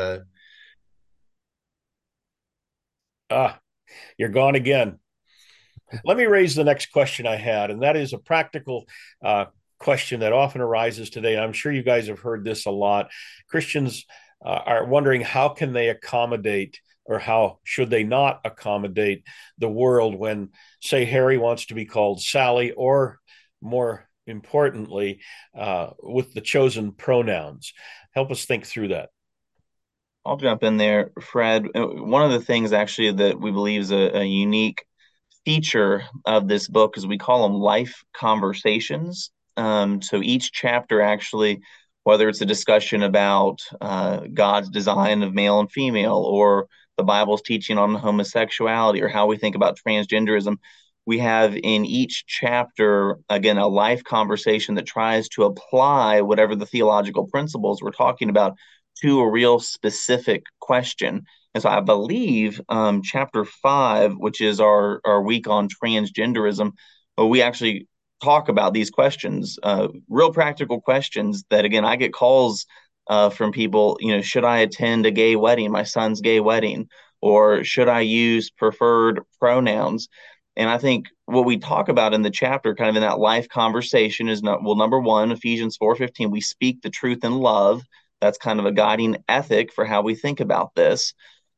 Ah, you're gone again. Let me raise the next question I had, and that is a practical uh, question that often arises today. I'm sure you guys have heard this a lot. Christians are wondering how can they accommodate, or how should they not accommodate the world when, say, Harry wants to be called Sally, or more importantly, with the chosen pronouns. Help us think through that. I'll jump in there, Fred. One of the things actually that we believe is a unique feature of this book is we call them life conversations. So each chapter actually, whether it's a discussion about God's design of male and female, or the Bible's teaching on homosexuality, or how we think about transgenderism, we have in each chapter, again, a life conversation that tries to apply whatever the theological principles we're talking about to a real specific question. And so I believe chapter 5, which is our week on transgenderism, we actually talk about these questions, real practical questions that, again, I get calls from people, should I attend a gay wedding, my son's gay wedding, or should I use preferred pronouns? And I think what we talk about in the chapter, kind of in that life conversation, is not, well, number one, Ephesians 4:15, we speak the truth in love. That's kind of a guiding ethic for how we think about this.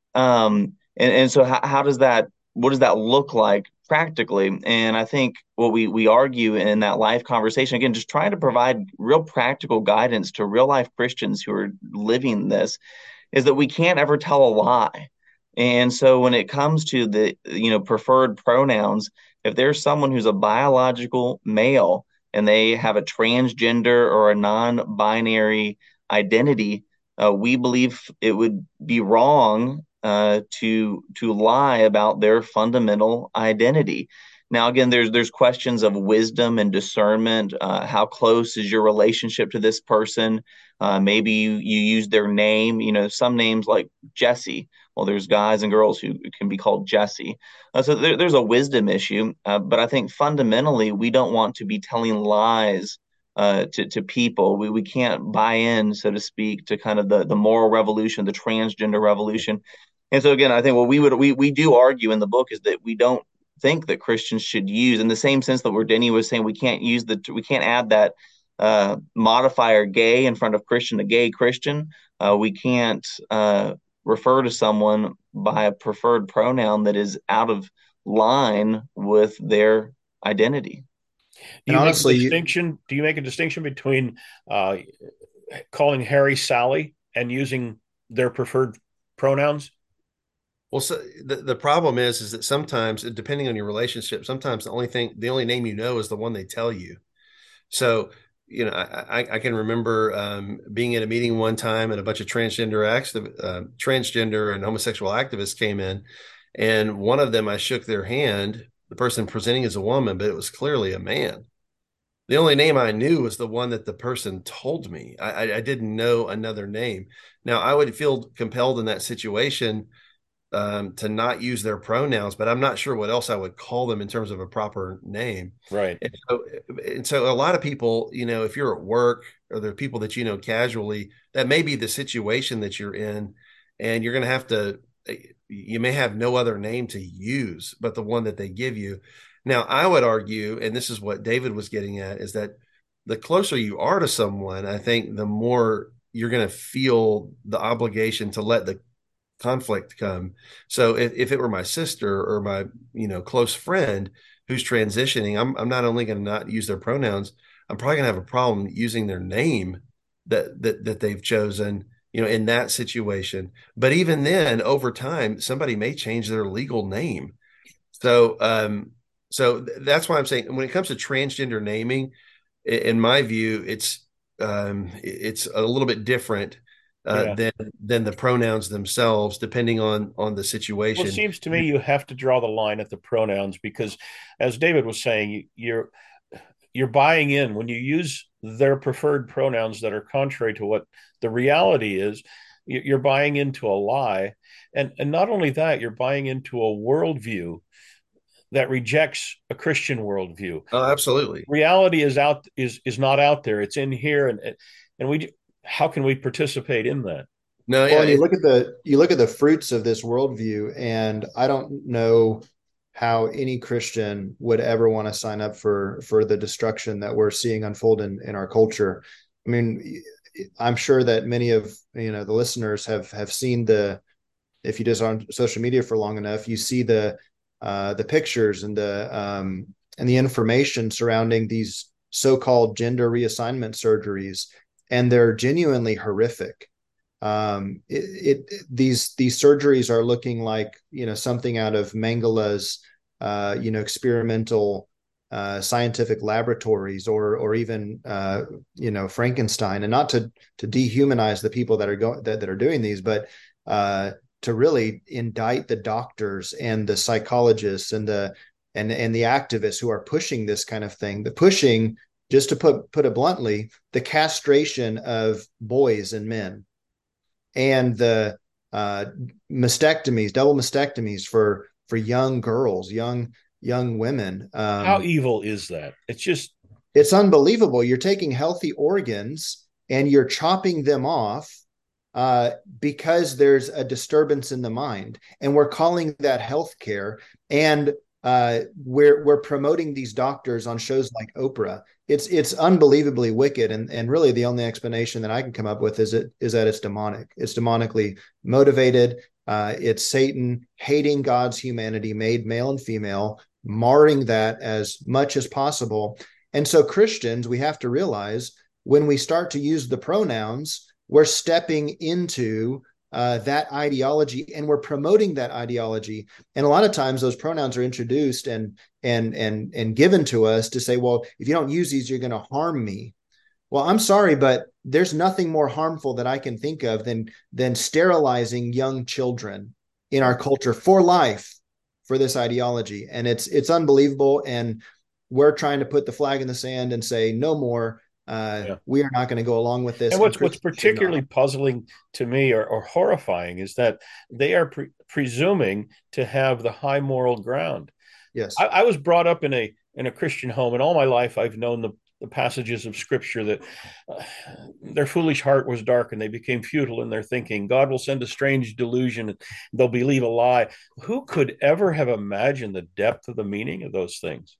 And so how does that, what does that look like practically? And I think what we argue in that life conversation, again, just trying to provide real practical guidance to real life Christians who are living this, is that we can't ever tell a lie. And so when it comes to the, preferred pronouns, if there's someone who's a biological male and they have a transgender or a non-binary identity, we believe it would be wrong to lie about their fundamental identity. Now, again, there's questions of wisdom and discernment. How close is your relationship to this person? Maybe you use their name. Some names like Jesse. Well, there's guys and girls who can be called Jesse. So there's a wisdom issue. But I think fundamentally, we don't want to be telling lies to people. We can't buy in, so to speak, to kind of the moral revolution, the transgender revolution. And so again, I think what we do argue in the book is that we don't think that Christians should use, in the same sense that where Denny was saying we can't add that modifier gay in front of Christian, a gay Christian. We can't refer to someone by a preferred pronoun that is out of line with their identity. Do And you make a honestly, distinction? Do you make a distinction between uh, calling Harry Sally and using their preferred pronouns? Well, so the problem is that sometimes, depending on your relationship, sometimes the only name is the one they tell you. So, I can remember being at a meeting one time, and a bunch of transgender and homosexual activists came in, and one of them, I shook their hand, the person presenting as a woman, but it was clearly a man. The only name I knew was the one that the person told me. I didn't know another name. Now, I would feel compelled in that situation to not use their pronouns, but I'm not sure what else I would call them in terms of a proper name. Right. And so a lot of people, if you're at work or there are people that casually, that may be the situation that you're in, and you're going to have to, you may have no other name to use but the one that they give you. Now, I would argue, and this is what David was getting at, is that the closer you are to someone, I think the more you're going to feel the obligation to let the conflict come. So if it were my sister or my, close friend who's transitioning, I'm not only going to not use their pronouns, I'm probably going to have a problem using their name that they've chosen, in that situation. But even then, over time, somebody may change their legal name. So that's why I'm saying when it comes to transgender naming, in my view, it's a little bit different Yeah. than the pronouns themselves, depending on the Well, it situation. seems to me you have to draw the line at the pronouns because, as David was saying, you're buying in when you use their preferred pronouns that are contrary to what the reality is. You're buying into a lie, and not only that, you're buying into a worldview that rejects a Christian worldview. Oh, absolutely. Reality is not out there; it's in here, and we how can we participate in that? No, Well, yeah, and you look at the fruits of this worldview, and I don't know how any Christian would ever want to sign up for the destruction that we're seeing unfold in our culture. I mean, I'm sure that many of the listeners have seen if you just on social media for long enough, you see the pictures and the information surrounding these so-called gender reassignment surgeries, and they're genuinely horrific. These surgeries are looking like something out of Mengele's experimental scientific laboratories, or even Frankenstein. And not to dehumanize the people that are doing these, but to really indict the doctors and the psychologists and the activists who are pushing this kind of thing. The pushing, just to put it bluntly, the castration of boys and men, and the double mastectomies for young girls, young women. How evil is that? It's unbelievable. You're taking healthy organs and you're chopping them off because there's a disturbance in the mind, and we're calling that healthcare. And we're promoting these doctors on shows like Oprah. It's unbelievably wicked, and really the only explanation that I can come up with is that it's demonic. It's demonically motivated. It's Satan hating God's humanity, made male and female, marring that as much as possible. And so Christians, we have to realize, when we start to use the pronouns, we're stepping into that ideology, and we're promoting that ideology. And a lot of times those pronouns are introduced and given to us to say, well, if you don't use these, you're going to harm me. Well, I'm sorry, but there's nothing more harmful that I can think of than sterilizing young children in our culture for life, for this ideology. And it's unbelievable. And we're trying to put the flag in the sand and say no more. Yeah. We are not going to go along with this. And what's particularly puzzling to me, or horrifying, is that they are presuming to have the high moral ground. Yes. I was brought up in a Christian home, and all my life I've known the passages of Scripture that their foolish heart was dark and they became futile in their thinking. God will send a strange delusion, and they'll believe a lie. Who could ever have imagined the depth of the meaning of those things?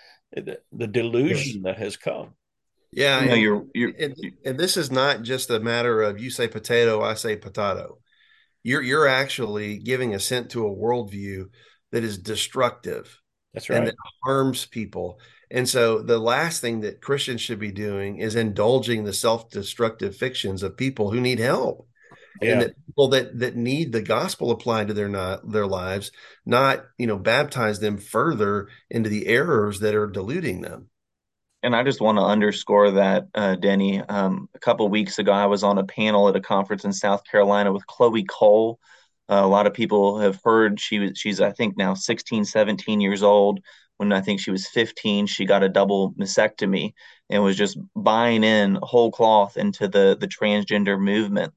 The delusion that has come. Yeah, No, and this is not just a matter of you say potato, I say potato. You're actually giving assent to a worldview that is destructive. That's And right. that harms people. And so the last thing that Christians should be doing is indulging the self-destructive fictions of people who need help. And Yeah. that people that need the gospel applied to their lives, not baptize them further into the errors that are deluding them. And I just want to underscore that, Denny. A couple of weeks ago, I was on a panel at a conference in South Carolina with Chloe Cole. A lot of people have heard she's, I think, now 16, 17 years old. When I think she was 15, she got a double mastectomy and was just buying in whole cloth into the transgender movement.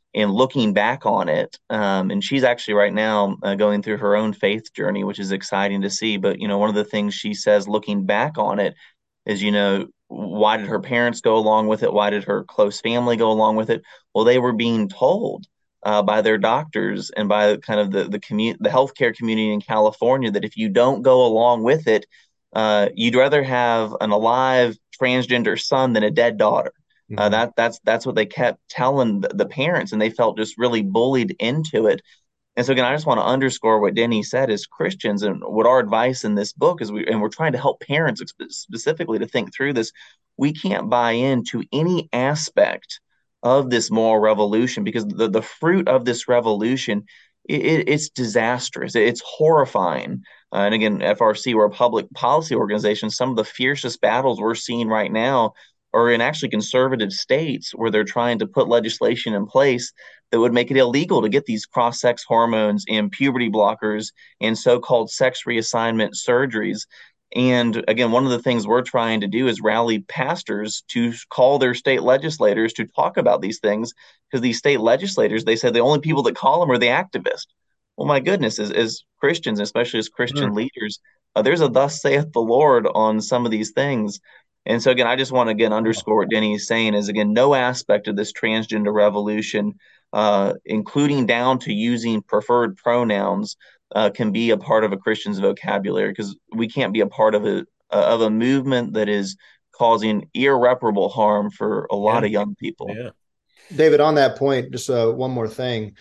and looking back on it. And she's actually right now going through her own faith journey, which is exciting to see. But, one of the things she says looking back on it is, why did her parents go along with it? Why did her close family go along with it? Well, they were being told by their doctors and by kind of the healthcare community in California that if you don't go along with it, you'd rather have an alive transgender son than a dead daughter. That's what they kept telling the parents, and they felt just really bullied into it. And so again, I just want to underscore what Denny said as Christians, and what our advice in this book is. We're trying to help parents specifically to think through this. We can't buy into any aspect of this moral revolution, because the fruit of this revolution, it's disastrous. It's horrifying. And again, FRC, we're a public policy organization. Some of the fiercest battles we're seeing right now are in actually conservative states, where they're trying to put legislation in place that would make it illegal to get these cross-sex hormones and puberty blockers and so-called sex reassignment surgeries. And again, one of the things we're trying to do is rally pastors to call their state legislators to talk about these things, because these state legislators, they said the only people that call them are the activists. Well, my goodness, as Christians, especially as Christian leaders, there's a thus saith the Lord on some of these things. And so again, I just want to again underscore what Denny is saying is, again, no aspect of this transgender revolution, including down to using preferred pronouns, can be a part of a Christian's vocabulary, because we can't be a part of a movement that is causing irreparable harm for a lot of young people. Yeah. David, on that point, just one more thing.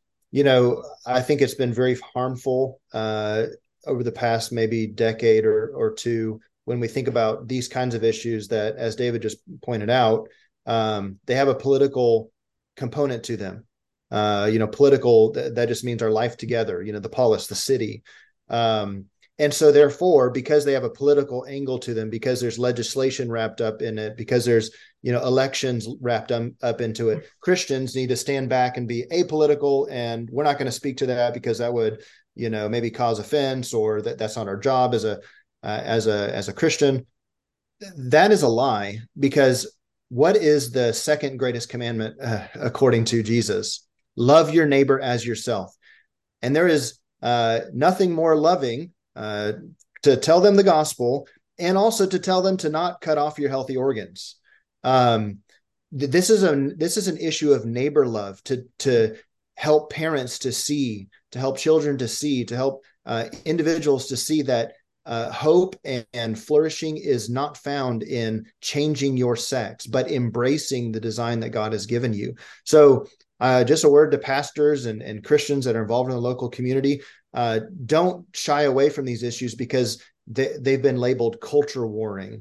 I think it's been very harmful over the past maybe decade or two, when we think about these kinds of issues that, as David just pointed out, they have a political component to them. Political, that just means our life together, the polis, the city. And so therefore, because they have a political angle to them, because there's legislation wrapped up in it, because there's, elections wrapped up into it, Christians need to stand back and be apolitical. And we're not going to speak to that because that would, maybe cause offense, or that's not our job as a Christian. That is a lie, because what is the second greatest commandment according to Jesus? Love your neighbor as yourself. And there is nothing more loving to tell them the gospel, and also to tell them to not cut off your healthy organs. This is an issue of neighbor love, to help parents to see, to help children to see, to help individuals to see that hope and flourishing is not found in changing your sex, but embracing the design that God has given you. So just a word to pastors and Christians that are involved in the local community. Don't shy away from these issues, because they've been labeled culture warring.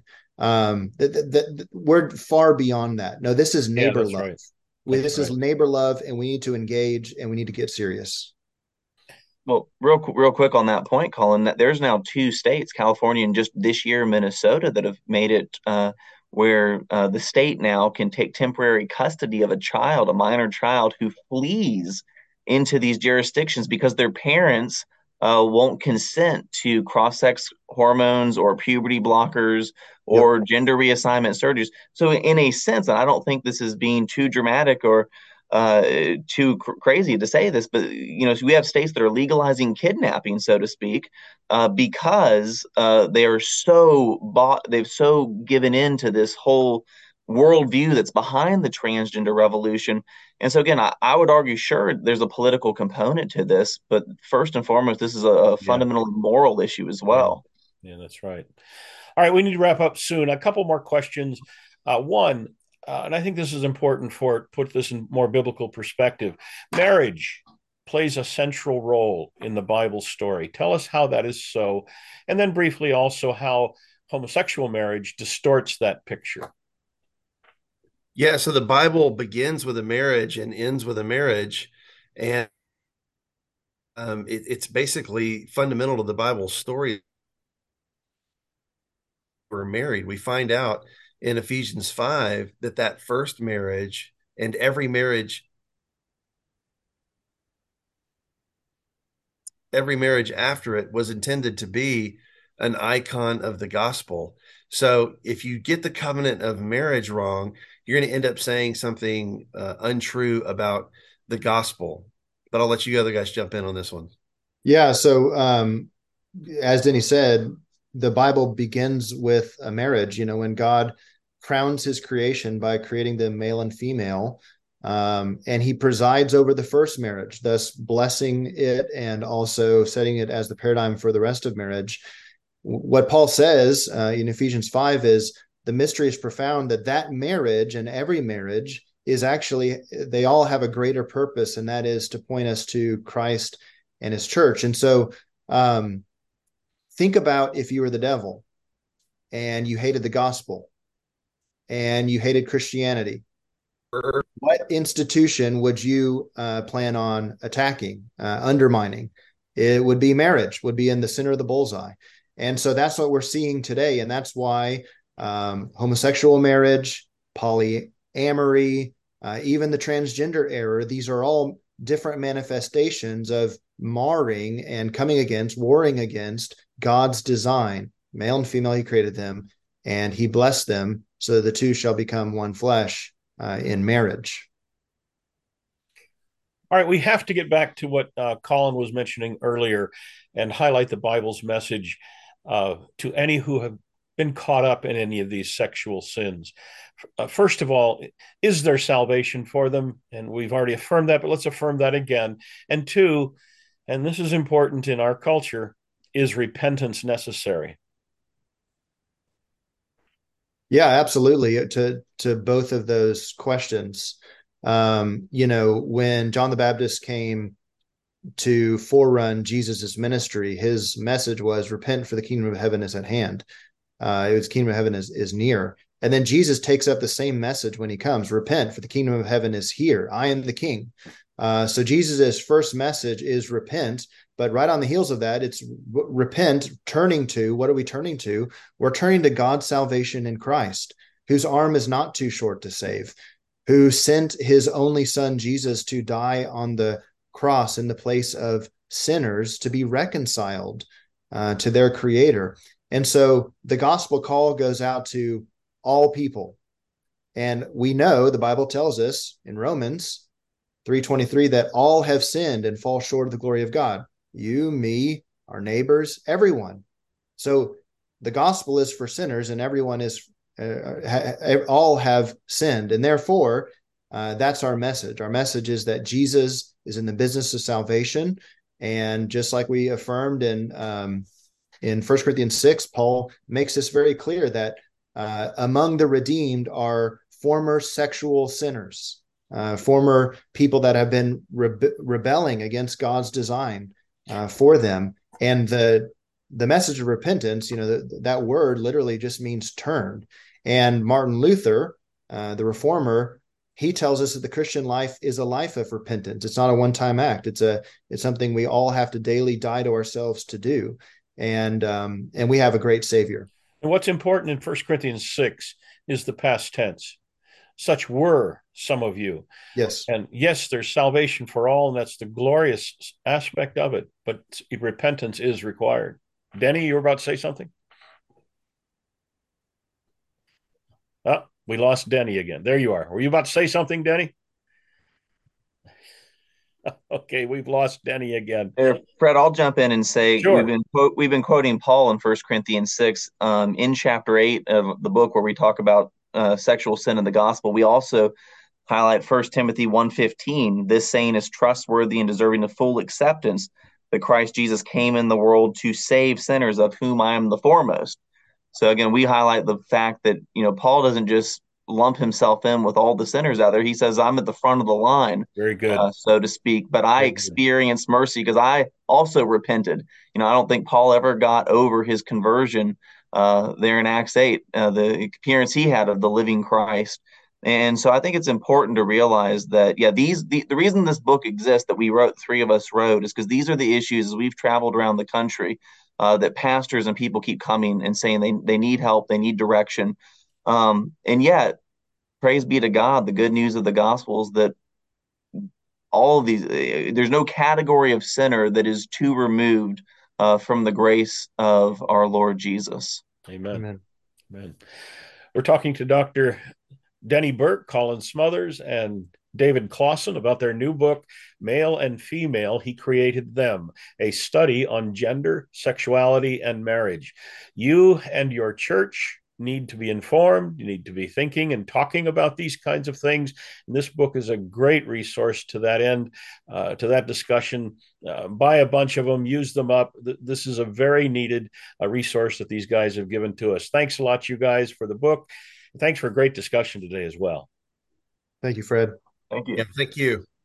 We're far beyond that. No, this is neighbor love. Right. This is neighbor love, and we need to engage, and we need to get serious. Well, real quick on that point, Colin, that there's now 2 states, California and just this year Minnesota, that have made it where the state now can take temporary custody of a minor child who flees into these jurisdictions because their parents won't consent to cross-sex hormones or puberty blockers or gender reassignment surgeries. So in a sense, and I don't think this is being too dramatic or too crazy to say this, but so we have states that are legalizing kidnapping, so to speak, because they are they've so given into this whole worldview that's behind the transgender revolution. And so again, I would argue, sure, there's a political component to this, but first and foremost, this is a fundamentally moral issue as well. Yeah, that's right. All right, we need to wrap up soon. A couple more questions. One, and I think this is important put this in more biblical perspective. Marriage plays a central role in the Bible story. Tell us how that is so, and then briefly also how homosexual marriage distorts that picture. Yeah, so the Bible begins with a marriage and ends with a marriage, and it's basically fundamental to the Bible story. We're married. We find out in Ephesians 5 that first marriage and every marriage after it was intended to be an icon of the gospel. So if you get the covenant of marriage wrong, you're going to end up saying something untrue about the gospel. But I'll let you other guys jump in on this one. Yeah. So, as Denny said, the Bible begins with a marriage. When God crowns his creation by creating them male and female, and he presides over the first marriage, thus blessing it and also setting it as the paradigm for the rest of marriage. What Paul says in Ephesians 5 is the mystery is profound, that marriage and every marriage is actually, they all have a greater purpose, and that is to point us to Christ and his church. And so think about if you were the devil and you hated the gospel and you hated Christianity. What institution would you plan on attacking, undermining? It would be marriage, would be in the center of the bullseye. And so that's what we're seeing today. And that's why homosexual marriage, polyamory, even the transgender error, these are all different manifestations of marring and coming against, warring against God's design. Male and female, he created them, and he blessed them so that the two shall become one flesh in marriage. All right, we have to get back to what Colin was mentioning earlier and highlight the Bible's message to any who have been caught up in any of these sexual sins. First of all, is there salvation for them? And we've already affirmed that, but let's affirm that again. And two, and this is important in our culture, is repentance necessary? Yeah, absolutely. To both of those questions. When John the Baptist came to forerun Jesus's ministry, his message was repent, for the kingdom of heaven is at hand. It was kingdom of heaven is near. And then Jesus takes up the same message when he comes, repent, for the kingdom of heaven is here. I am the king. So Jesus's first message is repent, but right on the heels of that, it's repent, turning to, what are we turning to? We're turning to God's salvation in Christ, whose arm is not too short to save, who sent his only son, Jesus, to die on the cross in the place of sinners to be reconciled to their creator. And so the gospel call goes out to all people. And we know the Bible tells us in Romans 3:23 that all have sinned and fall short of the glory of God. You, me, our neighbors, everyone. So the gospel is for sinners, and everyone is all have sinned. And therefore, that's our message. Our message is that Jesus is in the business of salvation. And just like we affirmed in 1 Corinthians 6, Paul makes this very clear that among the redeemed are former sexual sinners, former people that have been rebelling against God's design for them. And the message of repentance, that word literally just means turn. And Martin Luther, the reformer, he tells us that the Christian life is a life of repentance. It's not a one-time act. It's something we all have to daily die to ourselves to do. And we have a great Savior. And what's important in 1 Corinthians 6 is the past tense. Such were some of you. Yes. And yes, there's salvation for all, and that's the glorious aspect of it, but repentance is required. Denny, you were about to say something? Oh, we lost Denny again. There you are. Were you about to say something, Denny? Okay, we've lost Denny again. There, Fred, I'll jump in and say Sure. we've been quoting Paul in 1 Corinthians 6 in chapter 8 of the book where we talk about sexual sin in the gospel. We also highlight 1 Timothy 1:15. This saying is trustworthy and deserving of full acceptance, that Christ Jesus came in the world to save sinners, of whom I am the foremost. So again, we highlight the fact that Paul doesn't just lump himself in with all the sinners out there. He says, I'm at the front of the line, Very good. So to speak. But I experienced mercy because I also repented. I don't think Paul ever got over his conversion there in Acts 8, the appearance he had of the living Christ. And so I think it's important to realize that, the reason this book exists, that three of us wrote, is because these are the issues as we've traveled around the country that pastors and people keep coming and saying they need help, they need direction. And yet, praise be to God, the good news of the gospel is that all of these, there's no category of sinner that is too removed from the grace of our Lord Jesus. Amen. Amen. Amen. We're talking to Dr. Denny Burk, Colin Smothers, and David Clausen about their new book, Male and Female, He Created Them, a study on gender, sexuality, and marriage. You and your church need to be informed. You need to be thinking and talking about these kinds of things. And this book is a great resource to that end, to that discussion. Buy a bunch of them, use them up. This is a very needed resource that these guys have given to us. Thanks a lot, you guys, for the book. Thanks for a great discussion today as well. Thank you, Fred. Thank you. Yeah, thank you.